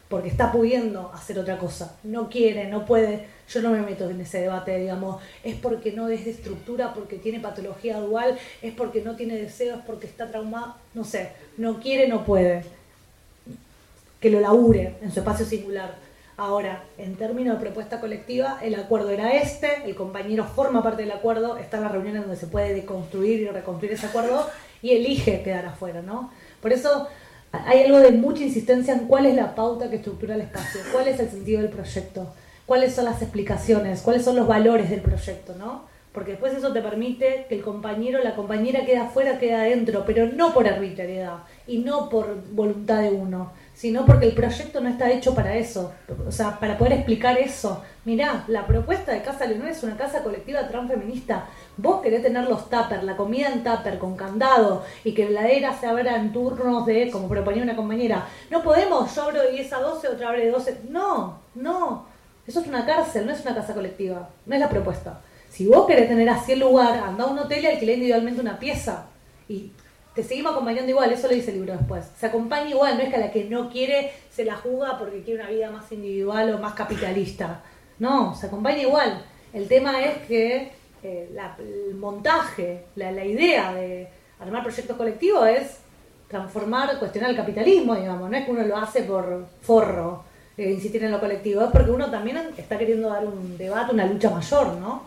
porque está pudiendo hacer otra cosa, no quiere, no puede. Yo no me meto en ese debate, digamos, es porque no es de estructura, porque tiene patología dual, es porque no tiene deseos, porque está traumado, no sé, no quiere, no puede. Que lo labure en su espacio singular. Ahora, en términos de propuesta colectiva, el acuerdo era este, el compañero forma parte del acuerdo, está en las reuniones donde se puede deconstruir y reconstruir ese acuerdo y elige quedar afuera, ¿no? Por eso hay algo de mucha insistencia en cuál es la pauta que estructura el espacio, cuál es el sentido del proyecto, cuáles son las explicaciones, cuáles son los valores del proyecto, ¿no? Porque después eso te permite que el compañero, la compañera quede afuera, quede adentro, pero no por arbitrariedad y no por voluntad de uno, sino porque el proyecto no está hecho para eso, o sea, para poder explicar eso. Mirá, la propuesta de Casa Leonor es una casa colectiva transfeminista. Vos querés tener los tuppers, la comida en tupper, con candado, y que la heladera se abra en turnos de, como proponía una compañera. No podemos, yo abro de diez a doce, otra abre de doce. No, no, eso es una cárcel, no es una casa colectiva, no es la propuesta. Si vos querés tener así el lugar, andá a un hotel y alquilá individualmente una pieza. Y te seguimos acompañando igual, eso lo dice el libro después. Se acompaña igual, no es que a la que no quiere se la juzga porque quiere una vida más individual o más capitalista. No, se acompaña igual. El tema es que eh, la, el montaje, la, la idea de armar proyectos colectivos es transformar, cuestionar el capitalismo, digamos. No es que uno lo hace por forro, eh, insistir en lo colectivo, es porque uno también está queriendo dar un debate, una lucha mayor, ¿no?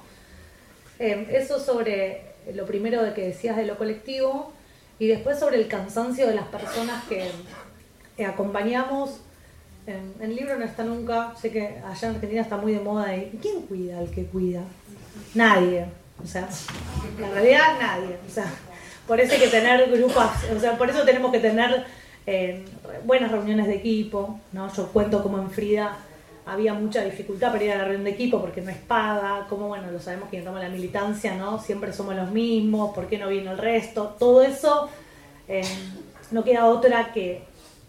Eh, eso sobre lo primero de que decías de lo colectivo. Y después sobre el cansancio de las personas que eh, acompañamos. En, en el libro no está nunca, sé que allá en Argentina está muy de moda. Y ¿quién cuida al que cuida? Nadie. O sea, en realidad nadie. O sea, por eso hay que tener grupos, o sea, por eso tenemos que tener eh, buenas reuniones de equipo, ¿no? Yo cuento como en Frida había mucha dificultad para ir a la reunión de equipo porque no es paga, como bueno, lo sabemos que entramos en la militancia, ¿no? Siempre somos los mismos, ¿por qué no viene el resto? Todo eso eh, no queda otra que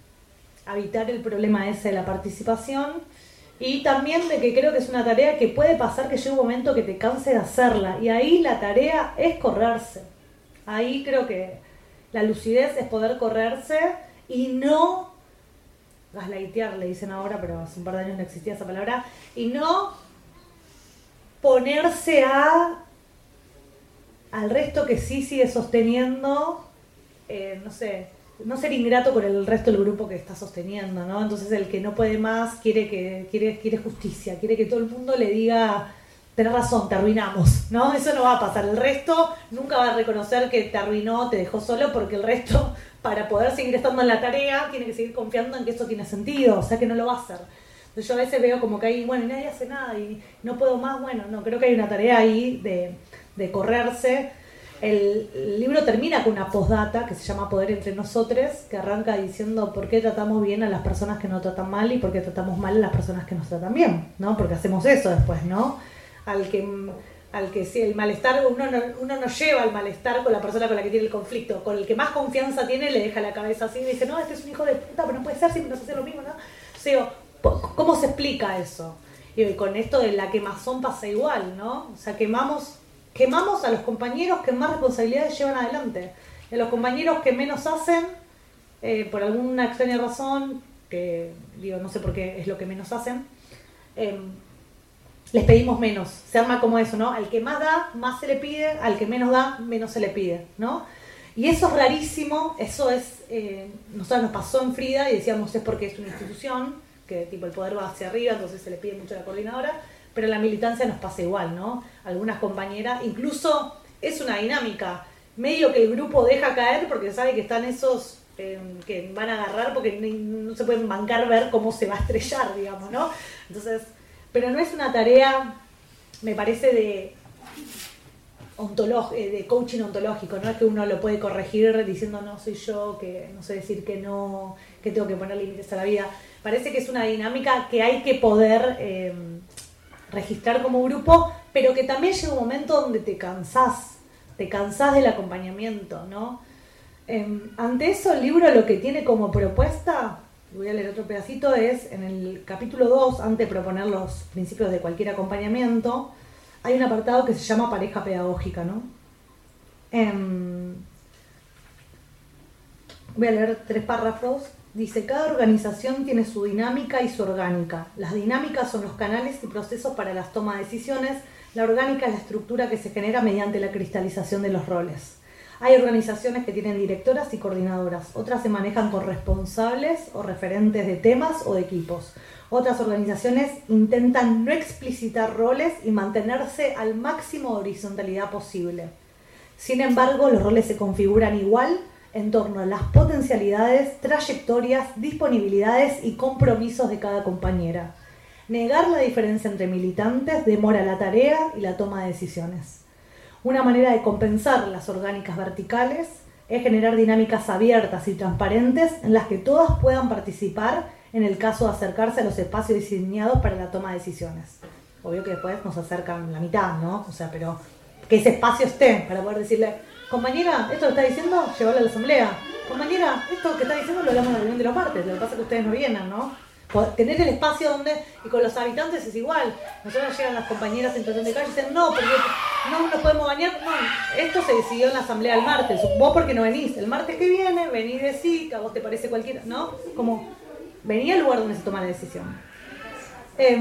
evitar el problema ese de la participación y también de que creo que es una tarea que puede pasar que llegue un momento que te canse de hacerla y ahí la tarea es correrse. Ahí creo que la lucidez es poder correrse y no gaslightear, le dicen ahora, pero hace un par de años no existía esa palabra, y no ponerse a al resto que sí sigue sosteniendo, eh, no sé, no ser ingrato con el resto del grupo que está sosteniendo, ¿no? Entonces el que no puede más quiere que quiere quiere justicia, quiere que todo el mundo le diga, tenés razón, te arruinamos, ¿no? Eso no va a pasar. El resto nunca va a reconocer que te arruinó, te dejó solo, porque el resto, para poder seguir estando en la tarea, tiene que seguir confiando en que eso tiene sentido, o sea que no lo va a hacer. Entonces yo a veces veo como que ahí, bueno, y nadie hace nada y no puedo más, bueno, no, creo que hay una tarea ahí de, de correrse. El, el libro termina con una postdata que se llama Poder entre nosotros, que arranca diciendo por qué tratamos bien a las personas que nos tratan mal y por qué tratamos mal a las personas que nos tratan bien, ¿no? Porque hacemos eso después, ¿no? Al que, al que sí, el malestar, uno no, uno no lleva el malestar con la persona con la que tiene el conflicto, con el que más confianza tiene le deja la cabeza así y dice, no, este es un hijo de puta, pero no puede ser, siempre nos hace lo mismo, ¿no? O sea, ¿cómo se explica eso? Y con esto de la quemazón pasa igual, ¿no? O sea, quemamos, quemamos a los compañeros que más responsabilidades llevan adelante, y a los compañeros que menos hacen, eh, por alguna extraña razón, que digo, no sé por qué es lo que menos hacen, eh, les pedimos menos, se arma como eso, ¿no? Al que más da, más se le pide, al que menos da, menos se le pide, ¿no? Y eso es rarísimo, eso es, eh, nosotros nos pasó en Frida y decíamos es porque es una institución, que tipo el poder va hacia arriba, entonces se le pide mucho a la coordinadora, pero en la militancia nos pasa igual, ¿no? Algunas compañeras, incluso es una dinámica, medio que el grupo deja caer porque sabe que están esos eh, que van a agarrar porque no se pueden bancar ver cómo se va a estrellar, digamos, ¿no? Entonces... Pero no es una tarea, me parece, de, ontolog- de coaching ontológico, no es que uno lo puede corregir diciendo no soy yo, que no sé decir que no, que tengo que poner límites a la vida. Parece que es una dinámica que hay que poder eh, registrar como grupo, pero que también llega un momento donde te cansás, te cansás del acompañamiento, ¿no? Eh, ante eso el libro lo que tiene como propuesta... Voy a leer otro pedacito, es en el capítulo dos, antes de proponer los principios de cualquier acompañamiento, hay un apartado que se llama pareja pedagógica, ¿no? Eh, voy a leer tres párrafos Dice, cada organización tiene su dinámica y su orgánica. Las dinámicas son los canales y procesos para las tomas de decisiones. La orgánica es la estructura que se genera mediante la cristalización de los roles. Hay organizaciones que tienen directoras y coordinadoras. Otras se manejan con responsables o referentes de temas o de equipos. Otras organizaciones intentan no explicitar roles y mantenerse al máximo de horizontalidad posible. Sin embargo, los roles se configuran igual en torno a las potencialidades, trayectorias, disponibilidades y compromisos de cada compañera. Negar la diferencia entre militantes demora la tarea y la toma de decisiones. Una manera de compensar las orgánicas verticales es generar dinámicas abiertas y transparentes en las que todas puedan participar en el caso de acercarse a los espacios diseñados para la toma de decisiones. Obvio que después nos acercan la mitad, ¿no? O sea, pero que ese espacio esté para poder decirle, compañera, esto que está diciendo, llevarlo a la asamblea. Compañera, esto que está diciendo lo hablamos en la reunión de los martes, lo que pasa es que ustedes no vienen, ¿no? Tener el espacio donde, y con los habitantes es igual. Nosotros llegan las compañeras en situación de calle y dicen, no, porque no nos podemos bañar. No, esto se decidió en la asamblea el martes. Vos porque no venís. El martes que viene, venís de sí, que a vos te parece cualquiera, ¿no? Como, vení al lugar donde se toma la decisión. Eh,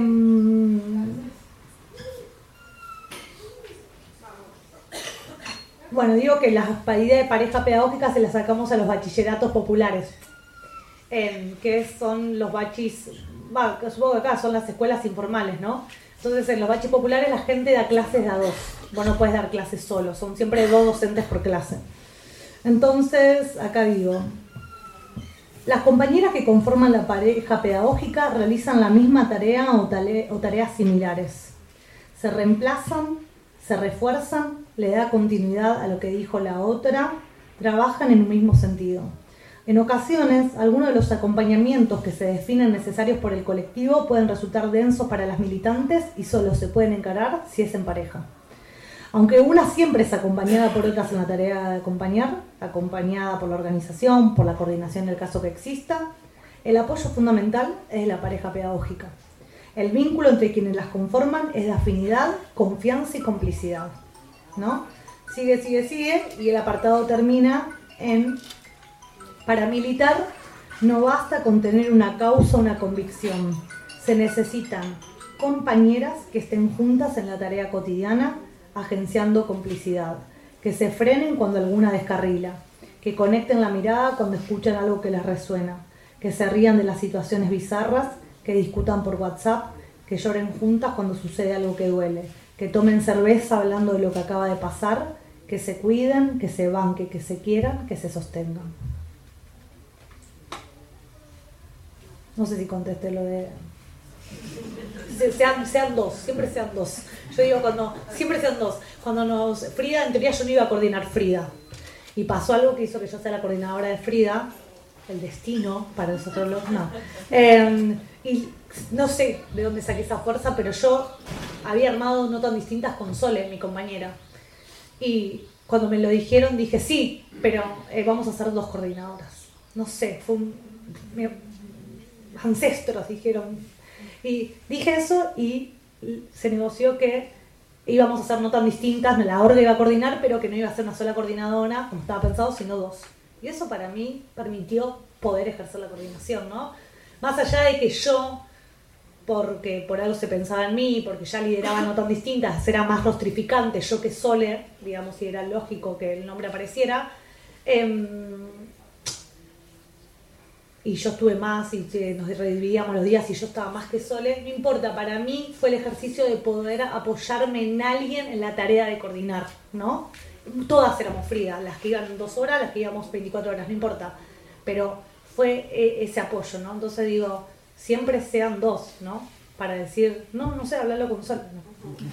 bueno, digo que las ideas de pareja pedagógica se las sacamos a los bachilleratos populares. Eh, que son los bachis, bah, supongo que acá son las escuelas informales, ¿no? Entonces en los bachis populares la gente da clases de a dos, vos no puedes dar clases solo, son siempre dos docentes por clase. Entonces, acá digo, las compañeras que conforman la pareja pedagógica realizan la misma tarea o, tale, o tareas similares. Se reemplazan, se refuerzan, le da continuidad a lo que dijo la otra, trabajan en un mismo sentido. En ocasiones, algunos de los acompañamientos que se definen necesarios por el colectivo pueden resultar densos para las militantes y solo se pueden encarar si es en pareja. Aunque una siempre es acompañada por otras en la tarea de acompañar, acompañada por la organización, por la coordinación en el caso que exista, el apoyo fundamental es la pareja pedagógica. El vínculo entre quienes las conforman es de afinidad, confianza y complicidad, ¿no? Sigue, sigue, sigue, y el apartado termina en... Para militar no basta con tener una causa o una convicción. Se necesitan compañeras que estén juntas en la tarea cotidiana, agenciando complicidad, que se frenen cuando alguna descarrila, que conecten la mirada cuando escuchan algo que les resuena, que se rían de las situaciones bizarras, que discutan por WhatsApp, que lloren juntas cuando sucede algo que duele, que tomen cerveza hablando de lo que acaba de pasar, que se cuiden, que se banquen, que se quieran, que se sostengan. No sé si contesté lo de... Se, sean, sean dos, siempre sean dos. Yo digo cuando... Siempre sean dos. Cuando nos... Frida, en teoría yo no iba a coordinar Frida. Y pasó algo que hizo que yo sea la coordinadora de Frida. El destino, para nosotros los... No. Eh, y no sé de dónde saqué esa fuerza, pero yo había armado notas distintas con Sole, mi compañera. Y cuando me lo dijeron dije, sí, pero eh, vamos a ser dos coordinadoras. No sé, fue un... Me, ancestros dijeron, y dije eso y se negoció que íbamos a hacer notas distintas, la orga iba a coordinar, pero que no iba a ser una sola coordinadora como estaba pensado, sino dos, y eso para mí permitió poder ejercer la coordinación, ¿no? Más allá de que yo, porque por algo se pensaba en mí, porque ya lideraba notas distintas, era más rostrificante yo que Sole, digamos, y era lógico que el nombre apareciera, eh, y yo estuve más y nos redividíamos los días y yo estaba más que Sole, no importa, para mí fue el ejercicio de poder apoyarme en alguien en la tarea de coordinar, ¿no? Todas éramos Frida, las que iban dos horas, las que íbamos veinticuatro horas, no importa, pero fue ese apoyo, ¿no? Entonces digo, siempre sean dos, ¿no? Para decir, no, no sé, hablarlo con Sole, ¿no?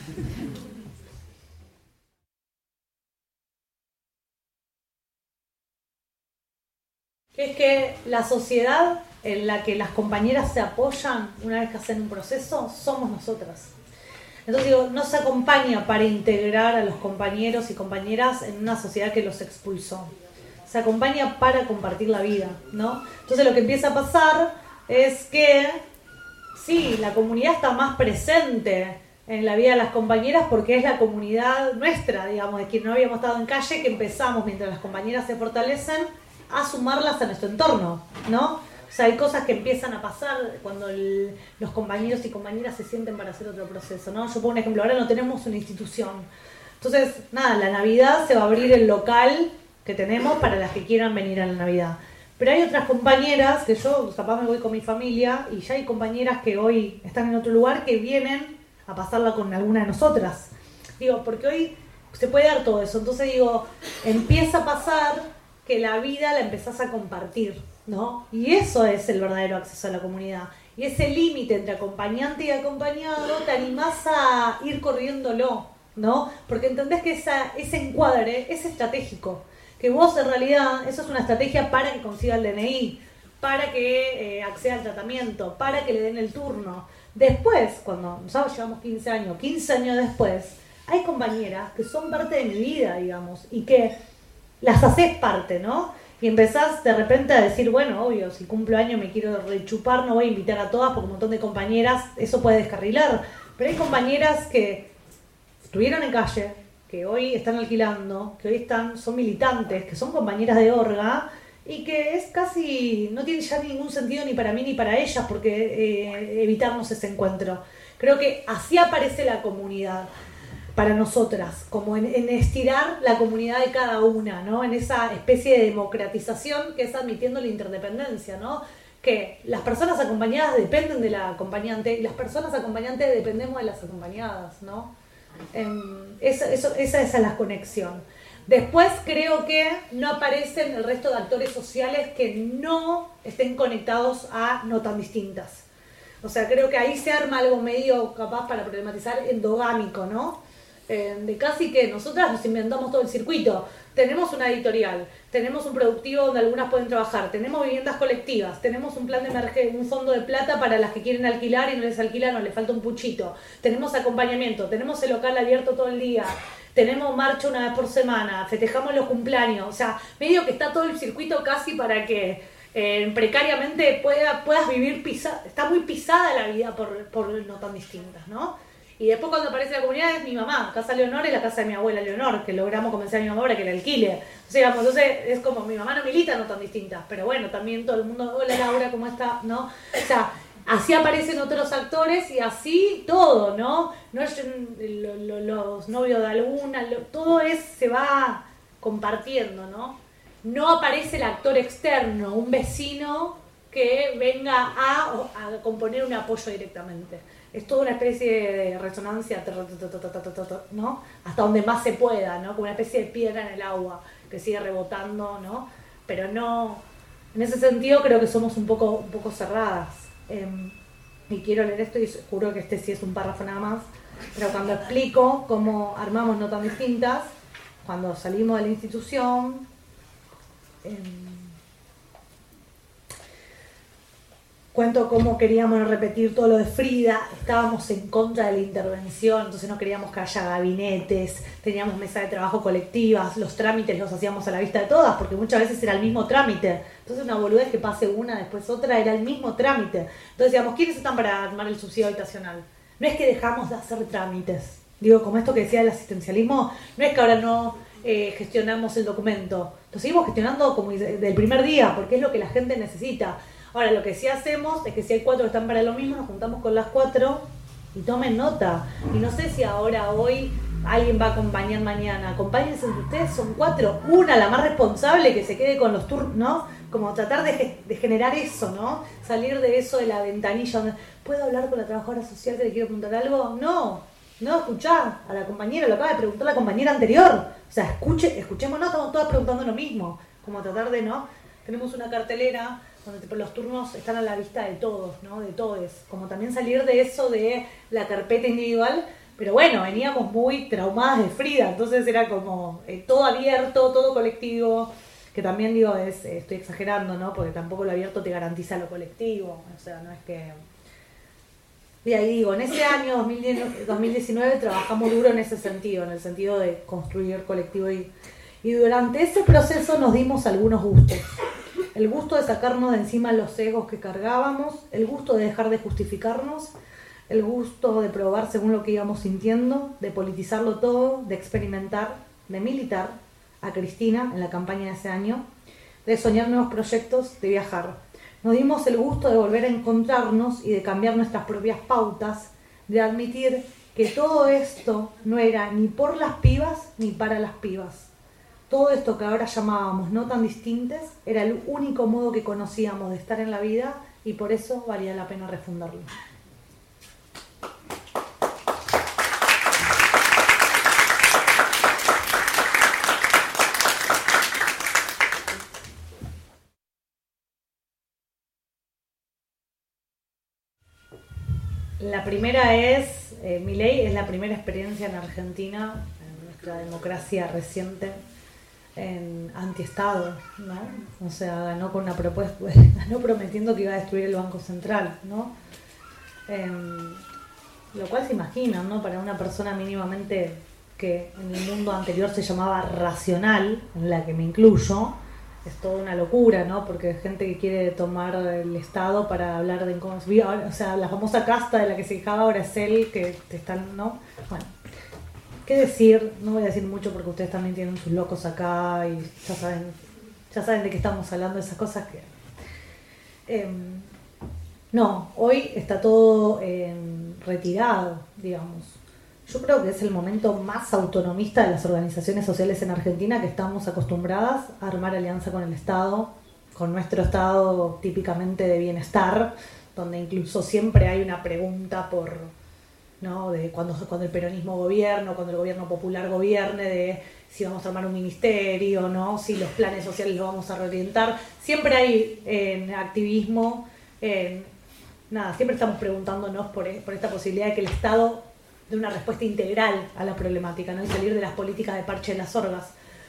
Es que la sociedad en la que las compañeras se apoyan una vez que hacen un proceso, somos nosotras. Entonces digo, no se acompaña para integrar a los compañeros y compañeras en una sociedad que los expulsó. Se acompaña para compartir la vida, ¿no? Entonces lo que empieza a pasar es que, sí, la comunidad está más presente en la vida de las compañeras porque es la comunidad nuestra, digamos, de quien no habíamos estado en calle, que empezamos, mientras las compañeras se fortalecen, a sumarlas a nuestro entorno, ¿no? O sea, hay cosas que empiezan a pasar cuando el, los compañeros y compañeras se sienten para hacer otro proceso, ¿no? Yo pongo un ejemplo, ahora no tenemos una institución. Entonces, nada, la Navidad se va a abrir el local que tenemos para las que quieran venir a la Navidad. Pero hay otras compañeras que yo, capaz me voy con mi familia, y ya hay compañeras que hoy están en otro lugar que vienen a pasarla con alguna de nosotras. Digo, porque hoy se puede dar todo eso. Entonces digo, empieza a pasar que la vida la empezás a compartir, ¿no? Y eso es el verdadero acceso a la comunidad. Y ese límite entre acompañante y acompañado te animás a ir corriéndolo, ¿no? Porque entendés que esa, ese encuadre es estratégico. Que vos en realidad, eso es una estrategia para que consiga el D N I, para que eh, acceda al tratamiento, para que le den el turno. Después, cuando nosotros llevamos quince años, quince años después, hay compañeras que son parte de mi vida, digamos, y que las haces parte, ¿no? Y empezás de repente a decir, bueno, obvio, si cumplo año me quiero rechupar, no voy a invitar a todas porque un montón de compañeras, eso puede descarrilar. Pero hay compañeras que estuvieron en calle, que hoy están alquilando, que hoy están, son militantes, que son compañeras de orga, y que es casi, no tiene ya ningún sentido ni para mí ni para ellas, porque eh, evitarnos ese encuentro. Creo que así aparece la comunidad para nosotras, como en, en estirar la comunidad de cada una, ¿no? En esa especie de democratización que es admitiendo la interdependencia, ¿no? Que las personas acompañadas dependen de la acompañante y las personas acompañantes dependemos de las acompañadas, ¿no? Eh, esa, eso, esa, esa es la conexión. Después creo que no aparecen el resto de actores sociales que no estén conectados a no tan distintas. O sea, creo que ahí se arma algo medio capaz para problematizar endogámico, ¿no? Eh, de casi que nosotras nos inventamos todo el circuito. Tenemos una editorial, tenemos un productivo donde algunas pueden trabajar, tenemos viviendas colectivas, tenemos un plan de emergencia, un fondo de plata para las que quieren alquilar y no les alquilan o les falta un puchito, tenemos acompañamiento, tenemos el local abierto todo el día, tenemos marcha una vez por semana, festejamos los cumpleaños, o sea, medio que está todo el circuito casi para que eh, precariamente pueda, puedas vivir pisada, está muy pisada la vida por, por no tan distintas, ¿no? Y después cuando aparece la comunidad es mi mamá, Casa Leonor y la casa de mi abuela Leonor, que logramos convencer a mi mamá para que la alquile. O sea, digamos, entonces es como mi mamá no milita, no tan distintas, pero bueno, también todo el mundo, hola Laura, ¿cómo está? ¿No? O sea, así aparecen otros actores y así todo, ¿no? No es lo, lo, los novios de alguna, lo, todo es, se va compartiendo, ¿no? No aparece el actor externo, un vecino que venga a, a componer un apoyo directamente. Es toda una especie de resonancia, ¿no? Hasta donde más se pueda, ¿no? Como una especie de piedra en el agua que sigue rebotando, ¿no? Pero no, en ese sentido creo que somos un poco, un poco cerradas. Eh, y quiero leer esto y juro que este sí es un párrafo nada más, pero cuando explico cómo armamos No Tan Distintas, cuando salimos de la institución, eh, cuento cómo queríamos repetir todo lo de Frida, estábamos en contra de la intervención, entonces no queríamos que haya gabinetes, teníamos mesa de trabajo colectivas, los trámites los hacíamos a la vista de todas, porque muchas veces era el mismo trámite, entonces una boludez que pase una, después otra, era el mismo trámite. Entonces decíamos, ¿quiénes están para armar el subsidio habitacional? No es que dejamos de hacer trámites, digo, como esto que decía el asistencialismo, no es que ahora no eh, gestionamos el documento, lo seguimos gestionando como del primer día, porque es lo que la gente necesita. Ahora, lo que sí hacemos es que si hay cuatro que están para lo mismo, nos juntamos con las cuatro y tomen nota. Y no sé si ahora, hoy, alguien va a acompañar mañana. Acompáñense entre ustedes, son cuatro. Una, la más responsable, que se quede con los turnos, ¿no? Como tratar de, de generar eso, ¿no? Salir de eso de la ventanilla donde, ¿puedo hablar con la trabajadora social que le quiero preguntar algo? No, no, escuchá a la compañera, lo acaba de preguntar la compañera anterior. O sea, escuche, escuchemos, no, estamos todas preguntando lo mismo. Como tratar de, ¿no? Tenemos una cartelera donde los turnos están a la vista de todos, ¿no? De todos. Como también salir de eso de la carpeta individual, pero bueno, veníamos muy traumadas de Frida, entonces era como eh, todo abierto, todo colectivo, que también digo, es eh, estoy exagerando, ¿no? Porque tampoco lo abierto te garantiza lo colectivo, o sea, no es que... Y ahí digo, en ese año dos mil diecinueve trabajamos duro en ese sentido, en el sentido de construir colectivo y, y durante ese proceso nos dimos algunos gustos. El gusto de sacarnos de encima los egos que cargábamos, el gusto de dejar de justificarnos, el gusto de probar según lo que íbamos sintiendo, de politizarlo todo, de experimentar, de militar a Cristina en la campaña de ese año, de soñar nuevos proyectos, de viajar. nos dimos el gusto de volver a encontrarnos y de cambiar nuestras propias pautas, de admitir que todo esto no era ni por las pibas ni para las pibas. Todo esto que ahora llamábamos no tan distintes era el único modo que conocíamos de estar en la vida y por eso valía la pena refundarlo. La primera es, eh, Milei es la primera experiencia en Argentina, en nuestra democracia reciente, en antiestado, ¿no? O sea, ganó con una propuesta, ganó prometiendo que iba a destruir el Banco Central, ¿no? Eh, lo cual se imagina, ¿no? Para una persona mínimamente que en el mundo anterior se llamaba racional, en la que me incluyo, es toda una locura, ¿no? Porque hay gente que quiere tomar el Estado para hablar de cómo, o sea, la famosa casta de la que se quejaba ahora es él, que te están, ¿no? Bueno, ¿qué decir? No voy a decir mucho porque ustedes también tienen sus locos acá y ya saben, ya saben de qué estamos hablando, de esas cosas que... Eh, no, hoy está todo eh, retirado, digamos. Yo creo que es el momento más autonomista de las organizaciones sociales en Argentina, que estamos acostumbradas a armar alianza con el Estado, con nuestro Estado típicamente de bienestar, donde incluso siempre hay una pregunta por, ¿no? De cuando, cuando el peronismo gobierna, cuando el gobierno popular gobierne, de si vamos a armar un ministerio, ¿no? Si los planes sociales los vamos a reorientar. Siempre hay eh, activismo, eh, nada, siempre estamos preguntándonos por, por esta posibilidad de que el Estado de una respuesta integral a la problemática, ¿no? Y salir de las políticas de parche de las orgas.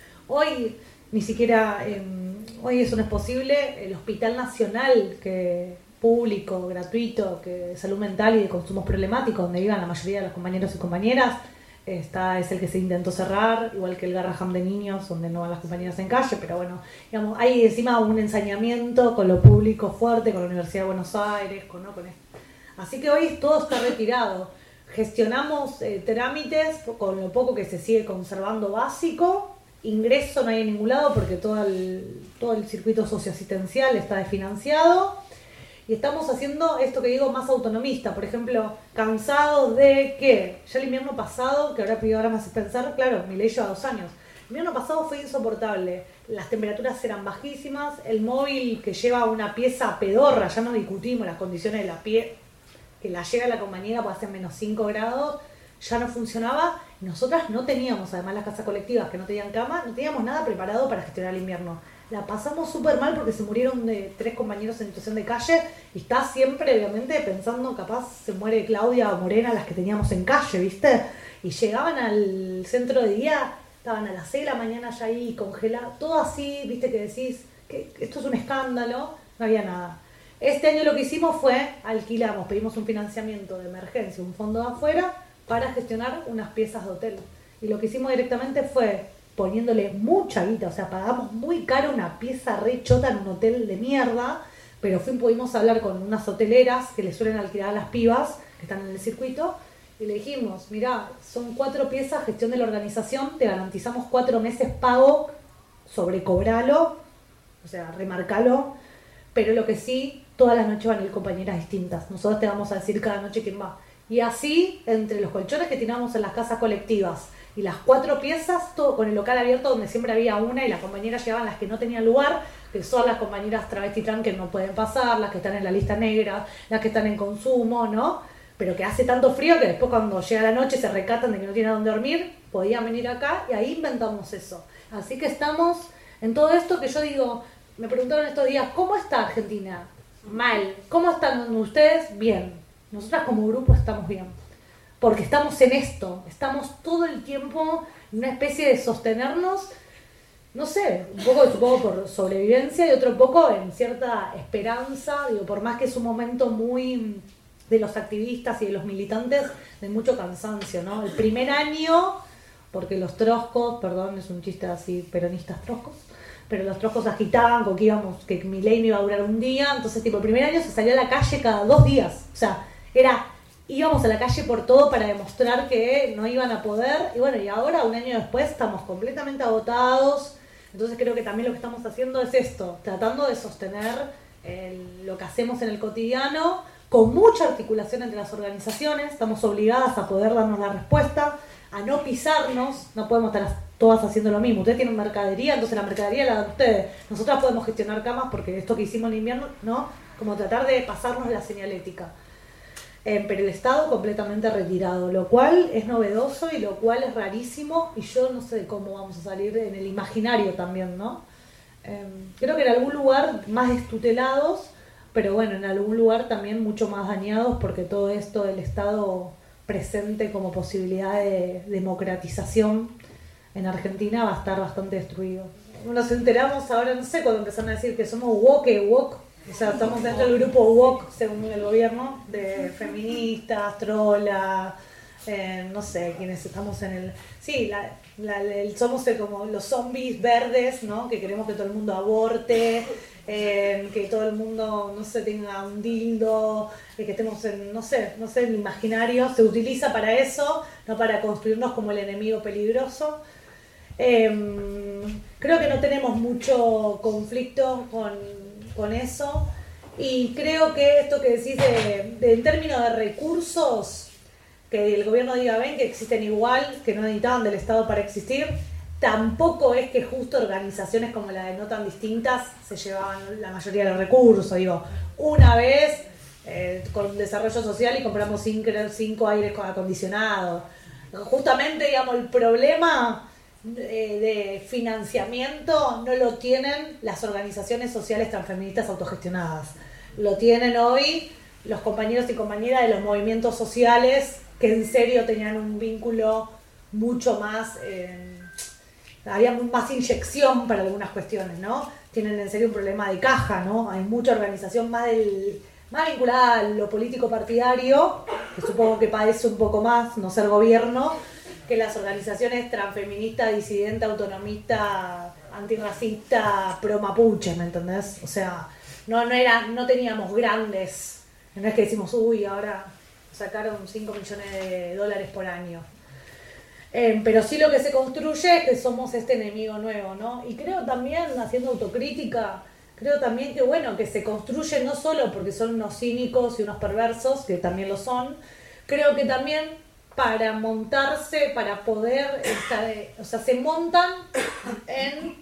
Hoy ni siquiera, eh, hoy eso no es posible. El Hospital Nacional, que público, gratuito, que de salud mental y de consumos problemáticos, donde vivan la mayoría de los compañeros y compañeras, está, es el que se intentó cerrar, igual que el Garrahan de niños, donde no van las compañeras en calle, pero bueno, digamos, hay encima un ensañamiento con lo público fuerte, con la Universidad de Buenos Aires, con, ¿no? con esto. Así que hoy todo está retirado. Gestionamos eh, trámites con lo poco que se sigue conservando básico. Ingreso no hay en ningún lado porque todo el, todo el circuito socioasistencial está desfinanciado. Y estamos haciendo esto que digo más autonomista. Por ejemplo, cansados de que ya el invierno pasado, que ahora pidió ahora me hace pensar, claro, Milei lleva dos años. El invierno pasado fue insoportable. Las temperaturas eran bajísimas. El móvil que lleva una pieza pedorra, ya no discutimos las condiciones de la pie que la llega la compañera puede hacer menos cinco grados, ya no funcionaba. Nosotras no teníamos, además las casas colectivas que no tenían cama, no teníamos nada preparado para gestionar el invierno. La pasamos súper mal porque se murieron de tres compañeros en situación de calle y está siempre, obviamente, pensando, capaz se muere Claudia o Morena, las que teníamos en calle, ¿viste? Y llegaban al centro de día, estaban a las seis de la mañana ya ahí congelados, todo así, ¿viste? Que decís, que esto es un escándalo, no había nada. Este año lo que hicimos fue, alquilamos, pedimos un financiamiento de emergencia, un fondo de afuera, para gestionar unas piezas de hotel. Y lo que hicimos directamente fue poniéndole mucha guita, o sea, pagamos muy caro una pieza re chota en un hotel de mierda, pero fui, pudimos hablar con unas hoteleras que le suelen alquilar a las pibas que están en el circuito, y le dijimos, mirá, son cuatro piezas, gestión de la organización, te garantizamos cuatro meses pago, sobrecobralo, o sea, remarcalo, pero lo que sí, todas las noches van a ir compañeras distintas. Nosotros te vamos a decir cada noche quién va. Y así, entre los colchones que tiramos en las casas colectivas y las cuatro piezas, todo con el local abierto donde siempre había una y las compañeras llevaban las que no tenían lugar, que son las compañeras travesti trans que no pueden pasar, las que están en la lista negra, las que están en consumo, ¿no? Pero que hace tanto frío que después cuando llega la noche se recatan de que no tienen dónde dormir, podían venir acá y ahí inventamos eso. Así que estamos en todo esto que yo digo, me preguntaron estos días, ¿cómo está Argentina? Mal. ¿Cómo están ustedes? Bien. Nosotras como grupo estamos bien. Porque estamos en esto. Estamos todo el tiempo en una especie de sostenernos, no sé, un poco supongo por sobrevivencia y otro poco en cierta esperanza. Digo, por más que es un momento muy de los activistas y de los militantes, de mucho cansancio, ¿no? El primer año, porque los troscos, perdón, es un chiste así, peronistas troscos, pero los troscos agitaban con que íbamos, que Milei no iba a durar un día, entonces tipo el primer año se salía a la calle cada dos días, o sea, era, íbamos a la calle por todo para demostrar que no iban a poder, y bueno, y ahora un año después estamos completamente agotados, entonces creo que también lo que estamos haciendo es esto, tratando de sostener el, lo que hacemos en el cotidiano, con mucha articulación entre las organizaciones, estamos obligadas a poder darnos la respuesta, a no pisarnos, no podemos estar todas haciendo lo mismo. Ustedes tienen mercadería, entonces la mercadería la dan ustedes. Nosotras podemos gestionar camas porque esto que hicimos en invierno, ¿no? Como tratar de pasarnos la señalética. Eh, pero el Estado completamente retirado, lo cual es novedoso y lo cual es rarísimo, y yo no sé cómo vamos a salir en el imaginario también, ¿no? Eh, creo que en algún lugar más estutelados, pero bueno, en algún lugar también mucho más dañados, porque todo esto del Estado presente como posibilidad de democratización en Argentina va a estar bastante destruido. Nos enteramos ahora, no sé, cuando empezaron a decir que somos woke, woke, o sea, estamos dentro del grupo woke, según el gobierno, de feministas, trola, eh, no sé, quienes estamos en el... Sí, la, la, el, somos como los zombies verdes, ¿no? Que queremos que todo el mundo aborte, eh, que todo el mundo, no sé, tenga un dildo, eh, que estemos en, no sé, no sé, el imaginario se utiliza para eso, no para construirnos como el enemigo peligroso. Eh, creo que no tenemos mucho conflicto con, con eso, y creo que esto que decís de, de, en términos de recursos, que el gobierno diga, ven, que existen igual, que no necesitaban del Estado para existir, tampoco es que justo organizaciones como la de No Tan Distintas se llevaban la mayoría de los recursos. Digo, una vez eh, con desarrollo social y compramos cinco, cinco aires acondicionados. Justamente, digamos, el problema de financiamiento no lo tienen las organizaciones sociales transfeministas autogestionadas. Lo tienen hoy los compañeros y compañeras de los movimientos sociales que en serio tenían un vínculo mucho más, eh, había más inyección para algunas cuestiones, ¿no? Tienen en serio un problema de caja, ¿no? Hay mucha organización más, del, más vinculada a lo político partidario, que supongo que padece un poco más no ser gobierno, que las organizaciones transfeministas, disidentes, autonomistas, antirracistas, pro mapuche, ¿me entendés? O sea, no, no, era, no teníamos grandes, no es que decimos, uy, ahora sacaron cinco millones de dólares por año. Eh, pero sí lo que se construye es que somos este enemigo nuevo, ¿no? Y creo también, haciendo autocrítica, creo también que, bueno, que se construye no solo porque son unos cínicos y unos perversos, que también lo son, creo que también para montarse, para poder estar, o sea, se montan en,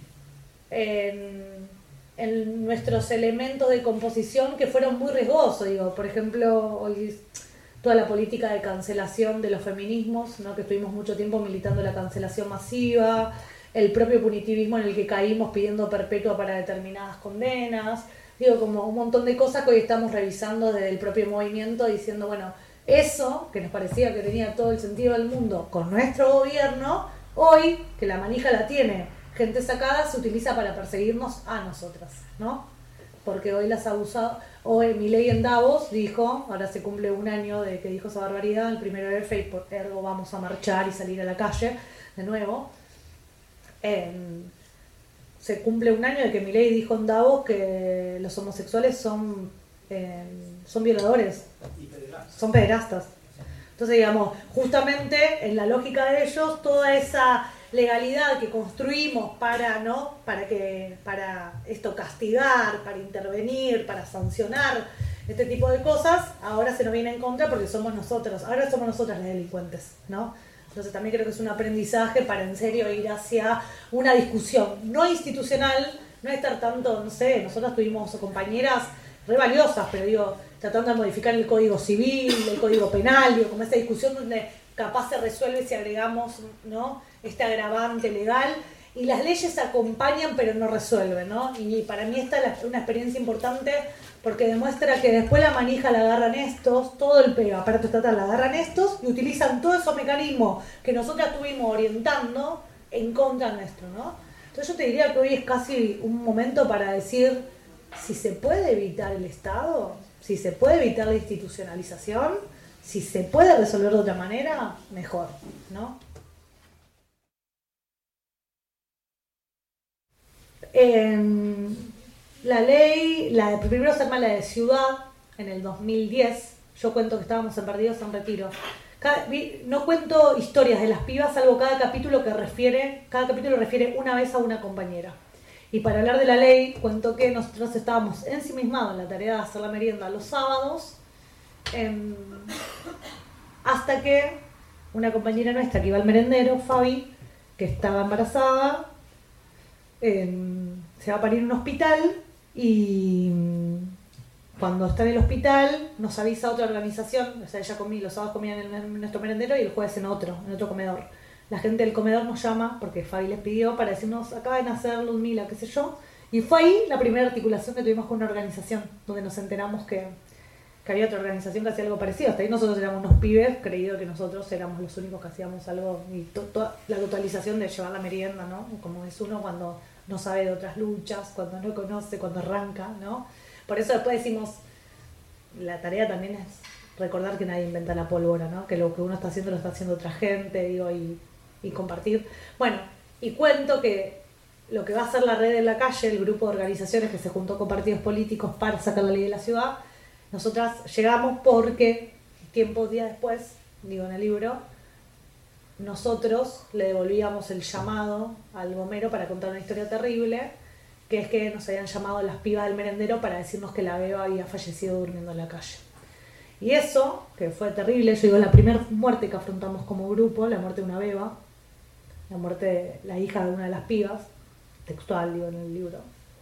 en, en nuestros elementos de composición que fueron muy riesgosos. Digo, por ejemplo, hoy toda la política de cancelación de los feminismos, ¿no? Que estuvimos mucho tiempo militando la cancelación masiva, el propio punitivismo en el que caímos pidiendo perpetua para determinadas condenas, digo, como un montón de cosas que hoy estamos revisando desde el propio movimiento, diciendo, bueno, eso, que nos parecía que tenía todo el sentido del mundo con nuestro gobierno, hoy, que la manija la tiene gente sacada, se utiliza para perseguirnos a nosotras, ¿no? Porque hoy las abusadas, hoy Milei en Davos dijo, ahora se cumple un año de que dijo esa barbaridad, el primero de F, y por ergo vamos a marchar y salir a la calle de nuevo. Eh, se cumple un año de que Milei dijo en Davos que los homosexuales son, eh, son violadores, son pederastas. Entonces, digamos, justamente en la lógica de ellos, toda esa legalidad que construimos para, ¿no? Para que, para esto castigar, para intervenir, para sancionar este tipo de cosas, ahora se nos viene en contra porque somos nosotros, ahora somos nosotras las delincuentes, ¿no? Entonces también creo que es un aprendizaje para en serio ir hacia una discusión no institucional, no estar tanto, no sé, nosotras tuvimos compañeras re valiosas, pero digo, tratando de modificar el código civil, el código penal, digo, como esta discusión donde capaz se resuelve si agregamos, ¿no? Este agravante legal, y las leyes acompañan pero no resuelven, ¿no? Y para mí esta es una experiencia importante porque demuestra que después la manija la agarran estos, todo el aparato estatal la agarran estos y utilizan todos esos mecanismos que nosotros estuvimos orientando en contra nuestro, ¿no? Entonces yo te diría que hoy es casi un momento para decir si se puede evitar el Estado, si se puede evitar la institucionalización, si se puede resolver de otra manera, mejor, ¿no? En la ley, la de, primero se llama la de ciudad, en el dos mil diez, yo cuento que estábamos en Perdidos en Retiro. Cada, no cuento historias de las pibas, salvo cada capítulo que refiere, cada capítulo refiere una vez a una compañera. Y para hablar de la ley, cuento que nosotros estábamos ensimismados en la tarea de hacer la merienda los sábados, eh, hasta que una compañera nuestra que iba al merendero, Fabi, que estaba embarazada, eh, se va a parir en un hospital y cuando está en el hospital nos avisa otra organización, o sea, ella comía, los sábados comían en, en nuestro merendero y el jueves en otro, en otro comedor. La gente del comedor nos llama, porque Fabi les pidió, para decirnos, acaba de nacer Ludmila, qué sé yo, y fue ahí la primera articulación que tuvimos con una organización, donde nos enteramos que, que había otra organización que hacía algo parecido. Hasta ahí nosotros éramos unos pibes, creído que nosotros éramos los únicos que hacíamos algo, y to, toda la totalización de llevar la merienda, ¿no? Como es uno cuando no sabe de otras luchas, cuando no conoce, cuando arranca, ¿no? Por eso después decimos, la tarea también es recordar que nadie inventa la pólvora, ¿no? Que lo que uno está haciendo lo está haciendo otra gente, digo, y, y compartir. Bueno, y cuento que lo que va a hacer la red en la calle, el grupo de organizaciones que se juntó con partidos políticos para sacar la ley de la ciudad, nosotras llegamos porque tiempo días después, digo en el libro, nosotros le devolvíamos el llamado al Gomero para contar una historia terrible, que es que nos habían llamado las pibas del merendero para decirnos que la beba había fallecido durmiendo en la calle. Y eso, que fue terrible, yo digo, la primera muerte que afrontamos como grupo, la muerte de una beba, la muerte de la hija de una de las pibas, textual, digo, en el libro,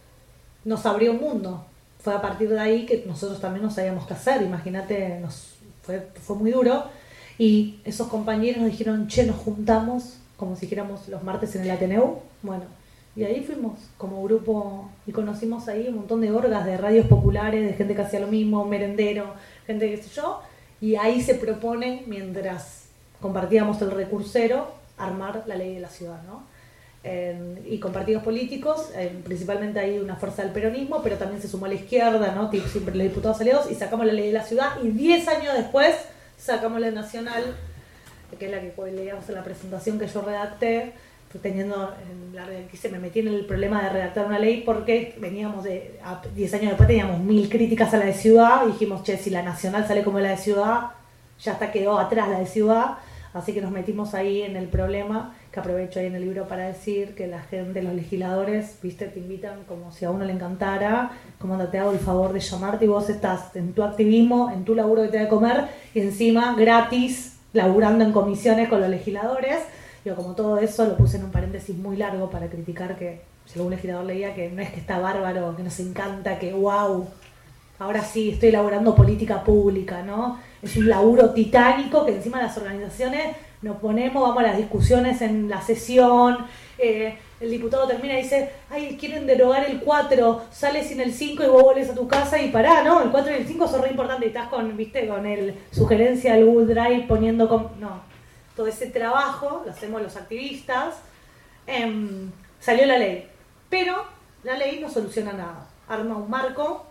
nos abrió un mundo. Fue a partir de ahí que nosotros también no sabíamos qué hacer, imagínate, nos fue, fue muy duro. Y esos compañeros nos dijeron, che, nos juntamos, como si dijéramos los martes en el Ateneu. Bueno, y ahí fuimos como grupo y conocimos ahí un montón de orgas de radios populares, de gente que hacía lo mismo, merendero, gente que sé yo. Y ahí se propone, mientras compartíamos el recursero, armar la ley de la ciudad, ¿no? Eh, y con partidos políticos, eh, principalmente hay una fuerza del peronismo, pero también se sumó a la izquierda, ¿no? Tipo, siempre los diputados aliados, y sacamos la ley de la ciudad, y diez años después sacamos la nacional, que es la que leíamos en la presentación que yo redacté, teniendo en la, que se me metí en el problema de redactar una ley porque veníamos de, diez años después teníamos mil críticas a la de ciudad, y dijimos, che, si la nacional sale como la de ciudad, ya hasta quedó atrás la de ciudad, así que nos metimos ahí en el problema, que aprovecho ahí en el libro para decir que la gente, los legisladores, viste, te invitan como si a uno le encantara, como te hago el favor de llamarte y vos estás en tu activismo, en tu laburo que te da de comer, y encima gratis, laburando en comisiones con los legisladores. Yo como todo eso lo puse en un paréntesis muy largo para criticar que, si algún legislador leía, que no es que está bárbaro, que nos encanta, que wow, ahora sí estoy elaborando política pública, ¿no? Es un laburo titánico que encima las organizaciones nos ponemos, vamos a las discusiones en la sesión, eh, el diputado termina y dice, ay, quieren derogar el cuatro, sale sin el cinco y vos volvés a tu casa y pará, ¿no? El cuatro y el cinco son re importantes y estás con, viste, con el sugerencia del Google Drive poniendo, con, no, todo ese trabajo lo hacemos los activistas, eh, salió la ley, pero la ley no soluciona nada, arma un marco.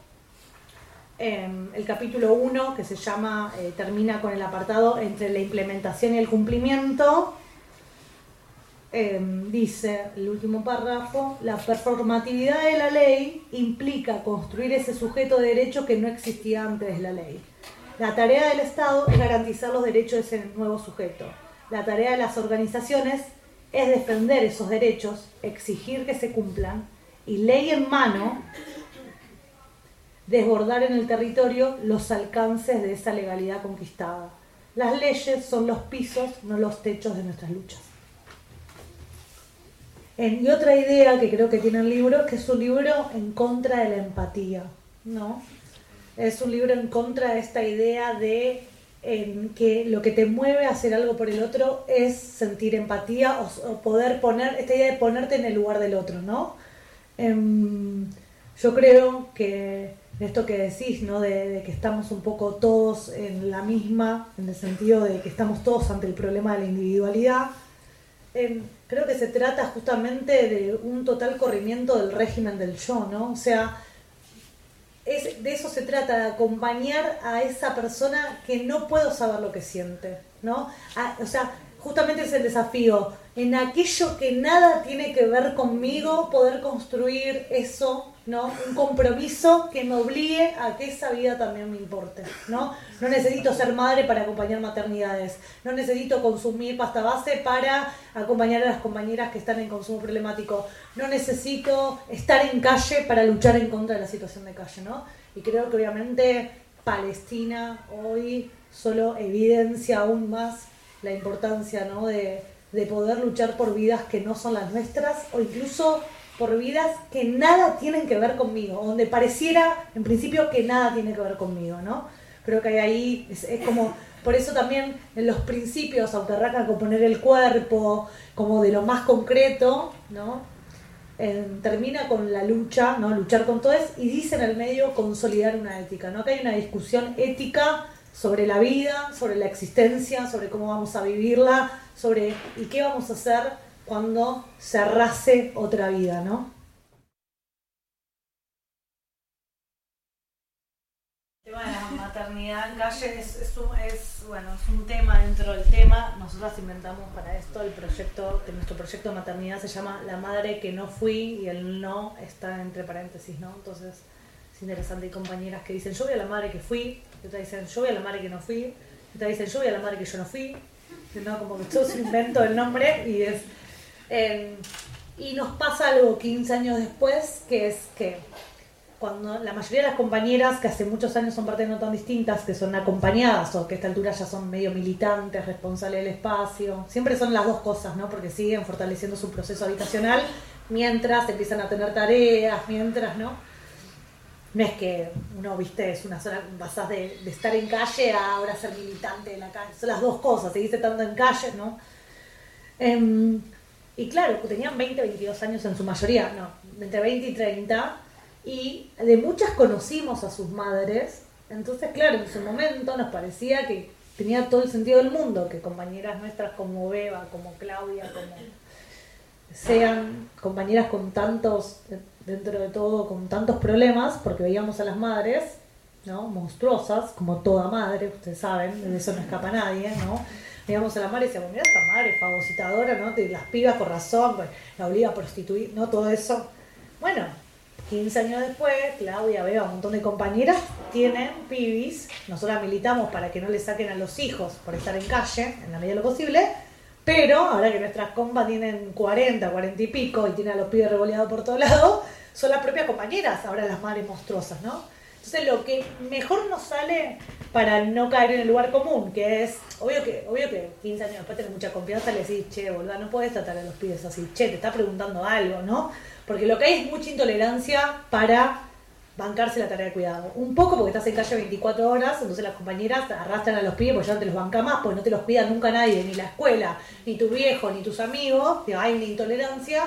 Eh, el capítulo uno, que se llama, eh, termina con el apartado entre la implementación y el cumplimiento, eh, dice el último párrafo, la performatividad de la ley implica construir ese sujeto de derecho que no existía antes de la ley. La tarea del Estado es garantizar los derechos de ese nuevo sujeto. La tarea de las organizaciones es defender esos derechos, exigir que se cumplan y, ley en mano, desbordar en el territorio los alcances de esa legalidad conquistada. Las leyes son los pisos, no los techos de nuestras luchas. Y otra idea que creo que tiene el libro, que es un libro en contra de la empatía, ¿no? Es un libro en contra de esta idea de en que lo que te mueve a hacer algo por el otro es sentir empatía o, o poder poner, esta idea de ponerte en el lugar del otro, ¿no? Eh, yo creo que esto que decís, ¿no? De, de que estamos un poco todos en la misma, en el sentido de que estamos todos ante el problema de la individualidad, eh, creo que se trata justamente de un total corrimiento del régimen del yo, ¿no? O sea, es, de eso se trata, de acompañar a esa persona que no puedo saber lo que siente, ¿no? A, o sea, justamente es el desafío. en aquello que nada tiene que ver conmigo, poder construir eso, ¿no? Un compromiso que me obligue a que esa vida también me importe, ¿no? No necesito ser madre para acompañar maternidades, no necesito consumir pasta base para acompañar a las compañeras que están en consumo problemático, no necesito estar en calle para luchar en contra de la situación de calle, ¿no? Y creo que obviamente Palestina hoy solo evidencia aún más la importancia, ¿no? de, de poder luchar por vidas que no son las nuestras o incluso por vidas que nada tienen que ver conmigo, donde pareciera en principio que nada tiene que ver conmigo, ¿no? Creo que hay ahí, es, es como, por eso también en los principios, aunque arrancan con poner el cuerpo como de lo más concreto, ¿no? Eh, termina con la lucha, ¿no? Luchar con todo eso, y dice en el medio consolidar una ética, ¿no? Que hay una discusión ética sobre la vida, sobre la existencia, sobre cómo vamos a vivirla, sobre y qué vamos a hacer cuando se arrase otra vida, ¿no? El tema de la maternidad en calle es, es, un, es, bueno, es un tema dentro del tema. Nosotras inventamos para esto el proyecto, que nuestro proyecto de maternidad se llama La madre que no fui, y el no está entre paréntesis, ¿no? Entonces es interesante. Hay compañeras que dicen yo voy a la madre que fui, y otras dicen yo voy a la madre que no fui, y otras dicen yo voy a la madre que yo no fui, ¿no? Como que todo es un invento del nombre y es... Eh, y nos pasa algo quince años después, que es que cuando la mayoría de las compañeras que hace muchos años son parte de No Tan Distintas, que son acompañadas o que a esta altura ya son medio militantes, responsables del espacio, siempre son las dos cosas, ¿no? Porque siguen fortaleciendo su proceso habitacional mientras empiezan a tener tareas, mientras, ¿no? No es que uno, viste, es una sola, pasás de, de estar en calle a ahora ser militante de la calle, son las dos cosas, seguís estando en calle, ¿no? Eh, y claro, tenían veinte, veintidós años en su mayoría, no, entre veinte y treinta, y de muchas conocimos a sus madres, entonces claro, en su momento nos parecía que tenía todo el sentido del mundo que compañeras nuestras como Beba, como Claudia, como sean compañeras con tantos, dentro de todo, con tantos problemas, porque veíamos a las madres, ¿no? Monstruosas, como toda madre, ustedes saben, de eso no escapa nadie, ¿no? Veíamos a la madre y decíamos, mira esta madre fagocitadora, ¿no? Las pibas con razón, pues, la obliga a prostituir, ¿no? Todo eso. Bueno, quince años después, Claudia, Beba, un montón de compañeras tienen pibis. Nosotras militamos para que no le saquen a los hijos por estar en calle, en la medida de lo posible, pero ahora que nuestras compas tienen cuarenta, cuarenta y pico y tienen a los pibes revoleados por todos lados, son las propias compañeras, ahora las madres monstruosas, ¿no? Entonces lo que mejor nos sale para no caer en el lugar común, que es, obvio que obvio que quince años después tenés mucha confianza, le decís, che, boluda, no podés tratar a los pibes así, che, te está preguntando algo, ¿no? Porque lo que hay es mucha intolerancia para bancarse la tarea de cuidado. Un poco porque estás en calle veinticuatro horas, entonces las compañeras arrastran a los pibes porque ya no te los banca más, porque no te los cuida nunca nadie, ni la escuela, ni tu viejo, ni tus amigos, que hay una intolerancia,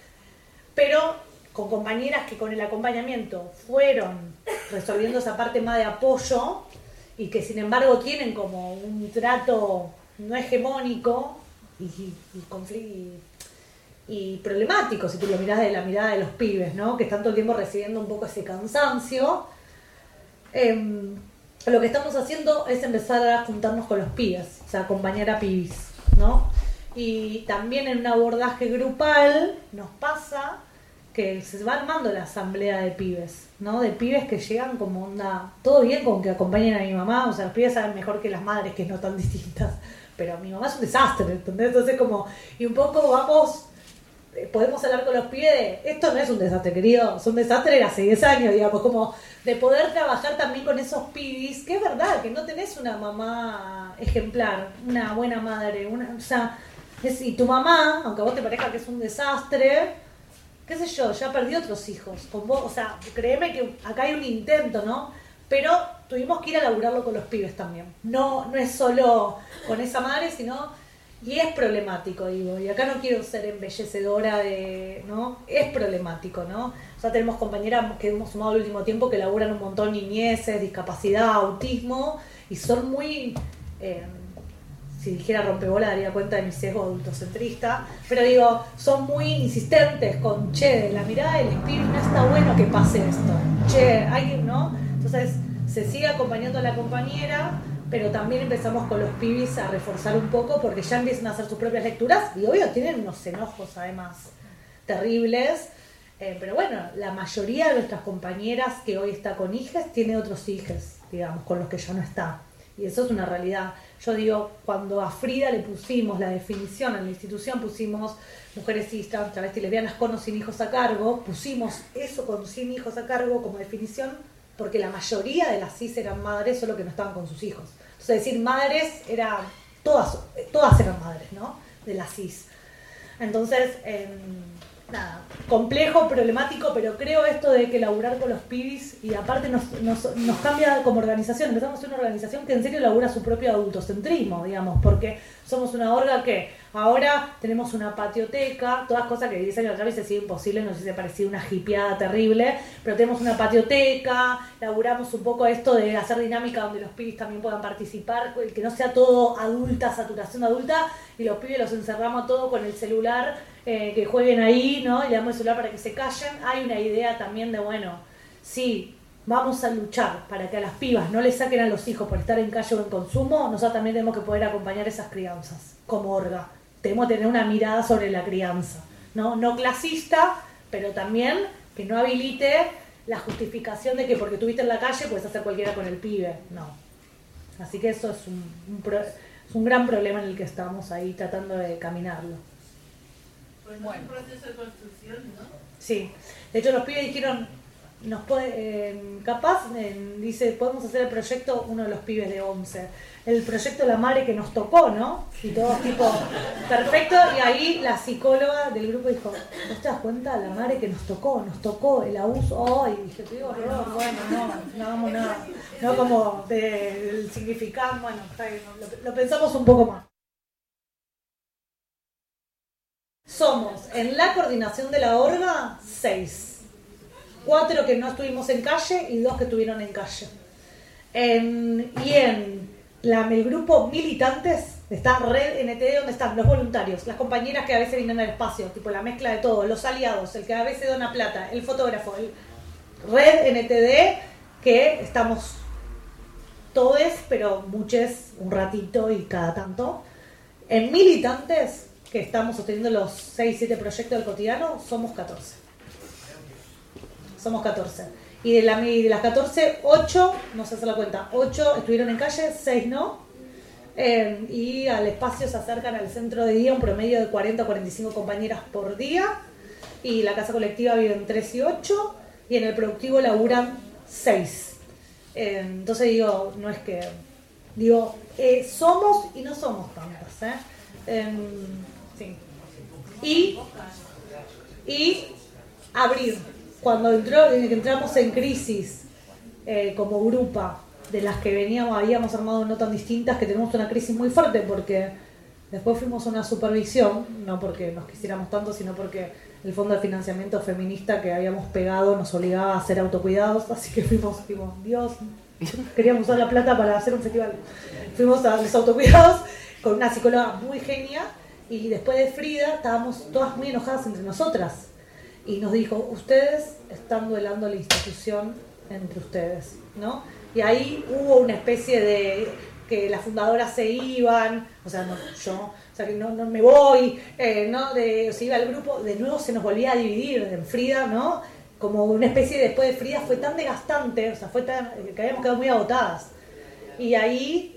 pero con compañeras que con el acompañamiento fueron resolviendo esa parte más de apoyo y que sin embargo tienen como un trato no hegemónico y, y, y, y problemático, si tú lo mirás de la mirada de los pibes, ¿no? Que están todo el tiempo recibiendo un poco ese cansancio. Eh, lo que estamos haciendo es empezar a juntarnos con los pibes, o sea, acompañar a pibis, ¿no? Y también en un abordaje grupal nos pasa que se va armando la asamblea de pibes, ¿no? De pibes que llegan como onda, todo bien con que acompañen a mi mamá, o sea, los pibes saben mejor que las madres, que no tan distintas, pero mi mamá es un desastre, ¿entendés? Entonces como, y un poco vamos, podemos hablar con los pibes de, esto no es un desastre, querido, es un desastre de hace diez años, digamos, como de poder trabajar también con esos pibis, que es verdad, que no tenés una mamá ejemplar, una buena madre, una, o sea, es, y tu mamá, aunque a vos te parezca que es un desastre, qué sé yo, ya perdí otros hijos con vos, o sea, créeme que acá hay un intento, ¿no? Pero tuvimos que ir a laburarlo con los pibes también. No, no es solo con esa madre, sino, y es problemático, digo, y acá no quiero ser embellecedora de, ¿no? Es problemático, ¿no? O sea, tenemos compañeras que hemos sumado el último tiempo que laburan un montón niñeces, discapacidad, autismo, y son muy... Eh, si dijera rompebola daría cuenta de mi sesgo adultocentrista, pero digo, son muy insistentes con, che, de la mirada del espíritu no está bueno que pase esto, che, hay, ¿no? Entonces se sigue acompañando a la compañera pero también empezamos con los pibis a reforzar un poco porque ya empiezan a hacer sus propias lecturas y obvio tienen unos enojos además terribles, eh, pero bueno, la mayoría de nuestras compañeras que hoy está con hijas tiene otros hijos, digamos, con los que ya no está, y eso es una realidad. Yo digo, cuando a Frida le pusimos la definición en la institución, pusimos mujeres cis, trans, travestis, lesbianas con o sin hijos a cargo, pusimos eso con sin hijos a cargo como definición porque la mayoría de las cis eran madres, solo que no estaban con sus hijos. Entonces decir madres era, todas, todas eran madres, ¿no? De las cis. Entonces, eh, nada, complejo, problemático, pero creo esto de que laburar con los pibis y aparte nos, nos, nos cambia como organización. Empezamos a ser una organización que en serio labura su propio adultocentrismo, digamos, porque somos una orga que ahora tenemos una patioteca, todas cosas que diez años atrás hubiese sido imposible, nos hubiese parecido una hippieada terrible, pero tenemos una patioteca, laburamos un poco esto de hacer dinámica donde los pibis también puedan participar, que no sea todo adulta, saturación adulta, y los pibis los encerramos todo con el celular, eh, que jueguen ahí, ¿no? Y le damos el celular para que se callen. Hay una idea también de, bueno, sí, vamos a luchar para que a las pibas no les saquen a los hijos por estar en calle o en consumo. Nosotros también tenemos que poder acompañar esas crianzas como orga. Tenemos que tener una mirada sobre la crianza, ¿no? No clasista, pero también que no habilite la justificación de que porque estuviste en la calle puedes hacer cualquiera con el pibe. No. Así que eso es un, un, pro, es un gran problema en el que estamos ahí tratando de caminarlo. Pues no, bueno, es un proceso de construcción, ¿no? Sí. De hecho, los pibes dijeron, nos puede, eh, capaz, eh, dice, podemos hacer el proyecto, uno de los pibes de once, el proyecto La Madre que nos tocó, ¿no? Y todo tipo, perfecto, y ahí la psicóloga del grupo dijo, ¿vos te das cuenta? La madre que nos tocó, nos tocó el abuso, ay, dije, te digo, horror, bueno, no, no hagamos nada, no como del significado, bueno, lo, lo pensamos un poco más. Somos, en la coordinación de la orga, seis. Cuatro que no estuvimos en calle y dos que estuvieron en calle. En, y en la, el grupo militantes está Red N T D, donde están los voluntarios, las compañeras que a veces vienen al espacio, tipo la mezcla de todo, los aliados, el que a veces dona plata, el fotógrafo, el Red N T D, que estamos todos, pero muchos un ratito y cada tanto. En militantes, que estamos sosteniendo los seis siete proyectos del cotidiano, somos catorce. Somos catorce. Y de, la, de las catorce, ocho, no sé hacer la cuenta, ocho estuvieron en calle, seis no. Eh, y al espacio se acercan al centro de día un promedio de cuarenta a cuarenta y cinco compañeras por día. Y la casa colectiva viven tres y ocho. Y en el productivo laburan seis. Eh, entonces digo, no es que... Digo, eh, somos y no somos tantas, ¿eh? Eh, sí. Y, y abrir. Cuando entró, que entramos en crisis eh, como grupa, de las que veníamos, habíamos armado no tan distintas, que tenemos una crisis muy fuerte porque después fuimos a una supervisión, no porque nos quisiéramos tanto, sino porque el fondo de financiamiento feminista que habíamos pegado nos obligaba a hacer autocuidados, así que fuimos, tipo, Dios, queríamos usar la plata para hacer un festival. Fuimos a los autocuidados con una psicóloga muy genia y después de Frida estábamos todas muy enojadas entre nosotras. Y nos dijo, ustedes están duelando la institución entre ustedes, ¿no? Y ahí hubo una especie de que las fundadoras se iban, o sea, no yo, o sea, que no, no me voy, eh, ¿no? De, se iba el grupo, de nuevo se nos volvía a dividir en Frida, ¿no? Como una especie de, después de Frida fue tan desgastante, o sea, fue tan, que habíamos quedado muy agotadas. Y ahí,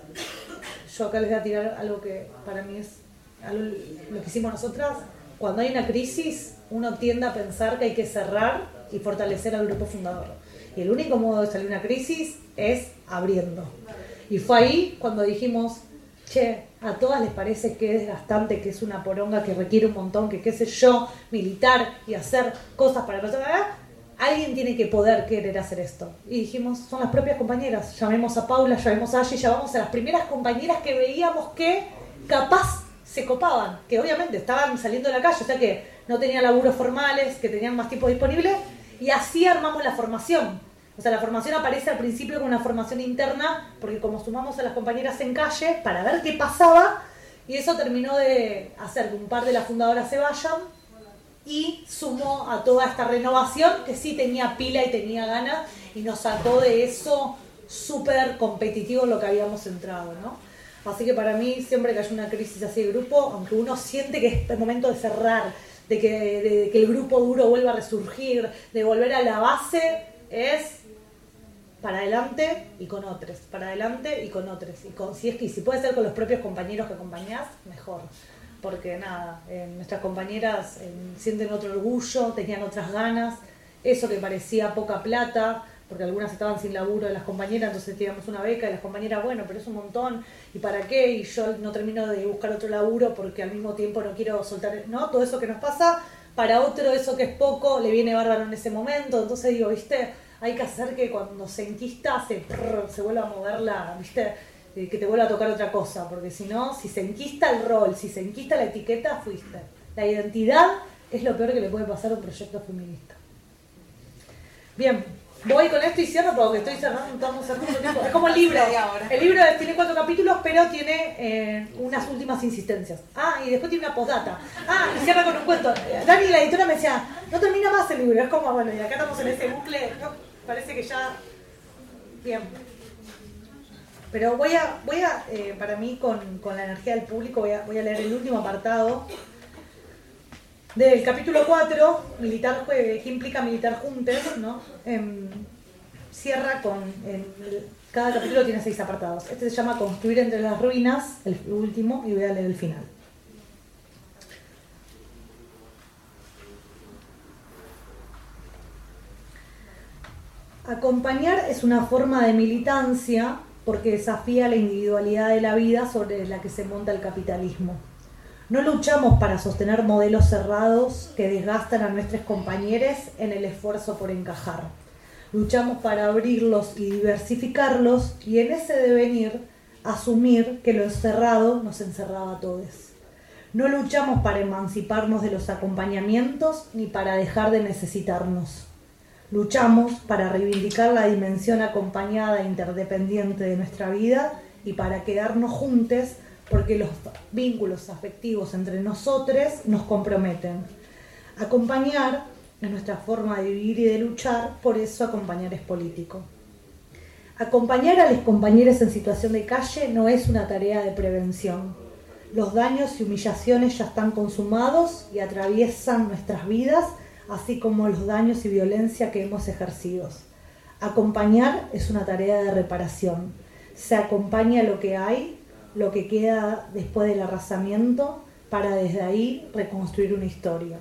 yo acá les voy a tirar algo que para mí es algo, lo que hicimos nosotras. Cuando hay una crisis, uno tiende a pensar que hay que cerrar y fortalecer al grupo fundador. Y el único modo de salir de una crisis es abriendo. Y fue ahí cuando dijimos, che, a todas les parece que es desgastante, que es una poronga, que requiere un montón, que qué sé yo, militar y hacer cosas para personas. Alguien tiene que poder querer hacer esto. Y dijimos, son las propias compañeras. Llamemos a Paula, llamemos a Angie, llamamos a las primeras compañeras que veíamos que capaz se copaban, que obviamente estaban saliendo de la calle, o sea que no tenían laburos formales, que tenían más tiempo disponible, y así armamos la formación. O sea, la formación aparece al principio como una formación interna, porque como sumamos a las compañeras en calle para ver qué pasaba, y eso terminó de hacer que un par de las fundadoras se vayan, y sumó a toda esta renovación que sí tenía pila y tenía ganas, y nos sacó de eso súper competitivo en lo que habíamos entrado, ¿no? Así que para mí, siempre que hay una crisis así de grupo, aunque uno siente que es el momento de cerrar, de que, de, de que el grupo duro vuelva a resurgir, de volver a la base, es para adelante y con otros, para adelante y con otros. Y con, si es que si puede ser con los propios compañeros que acompañás, mejor. Porque nada, eh, nuestras compañeras eh, sienten otro orgullo, tenían otras ganas, eso que parecía poca plata, porque algunas estaban sin laburo de las compañeras, entonces teníamos una beca y las compañeras, bueno, pero es un montón, ¿y para qué? Y yo no termino de buscar otro laburo porque al mismo tiempo no quiero soltar, ¿no? Todo eso que nos pasa, para otro eso que es poco, le viene bárbaro en ese momento, entonces digo, ¿viste? Hay que hacer que cuando se enquista se, prrr, se vuelva a mover la, ¿viste? Eh, que te vuelva a tocar otra cosa, porque si no, si se enquista el rol, si se enquista la etiqueta, fuiste. La identidad es lo peor que le puede pasar a un proyecto feminista. Bien. Voy con esto y cierro porque estoy cerrando, estamos cerrando mucho tiempo. Es como el libro. El libro tiene cuatro capítulos, pero tiene eh, unas últimas insistencias. Ah, y después tiene una postdata. Ah, y cierra con un cuento. Dani, la editora, me decía, no termina más el libro. Es como, bueno, y acá estamos en ese bucle. ¿No? Parece que ya... Bien. Pero voy a, voy a eh, para mí, con, con la energía del público, voy a, voy a leer el último apartado del capítulo cuatro, militar, ¿qué implica militar juntes? ¿No? Eh, cierra con... Eh, cada capítulo tiene seis apartados. Este se llama Construir entre las ruinas, el último, y voy a leer el final. Acompañar es una forma de militancia porque desafía la individualidad de la vida sobre la que se monta el capitalismo. No luchamos para sostener modelos cerrados que desgastan a nuestros compañeros en el esfuerzo por encajar. Luchamos para abrirlos y diversificarlos y en ese devenir asumir que lo encerrado nos encerraba a todos. No luchamos para emanciparnos de los acompañamientos ni para dejar de necesitarnos. Luchamos para reivindicar la dimensión acompañada e interdependiente de nuestra vida y para quedarnos juntos porque los vínculos afectivos entre nosotros nos comprometen. Acompañar es nuestra forma de vivir y de luchar, por eso acompañar es político. Acompañar a los compañeros en situación de calle no es una tarea de prevención. Los daños y humillaciones ya están consumados y atraviesan nuestras vidas, así como los daños y violencia que hemos ejercido. Acompañar es una tarea de reparación. Se acompaña lo que hay, lo que queda después del arrasamiento, para desde ahí reconstruir una historia.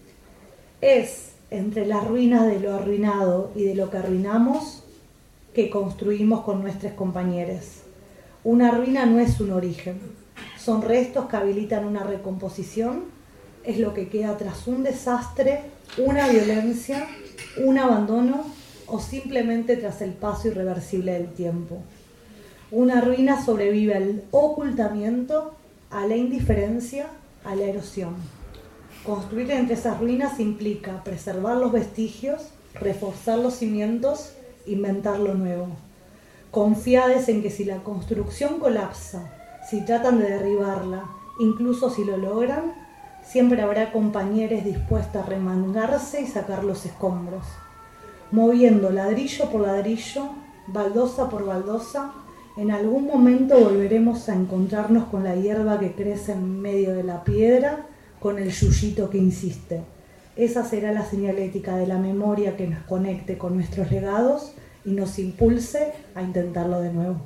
Es entre las ruinas de lo arruinado y de lo que arruinamos que construimos con nuestros compañeros. Una ruina no es un origen, son restos que habilitan una recomposición, es lo que queda tras un desastre, una violencia, un abandono o simplemente tras el paso irreversible del tiempo. Una ruina sobrevive al ocultamiento, a la indiferencia, a la erosión. Construir entre esas ruinas implica preservar los vestigios, reforzar los cimientos, inventar lo nuevo. Confiades en que si la construcción colapsa, si tratan de derribarla, incluso si lo logran, siempre habrá compañeros dispuestos a remangarse y sacar los escombros. Moviendo ladrillo por ladrillo, baldosa por baldosa, en algún momento volveremos a encontrarnos con la hierba que crece en medio de la piedra, con el yuyito que insiste. Esa será la señalética de la memoria que nos conecte con nuestros legados y nos impulse a intentarlo de nuevo.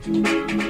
Chao.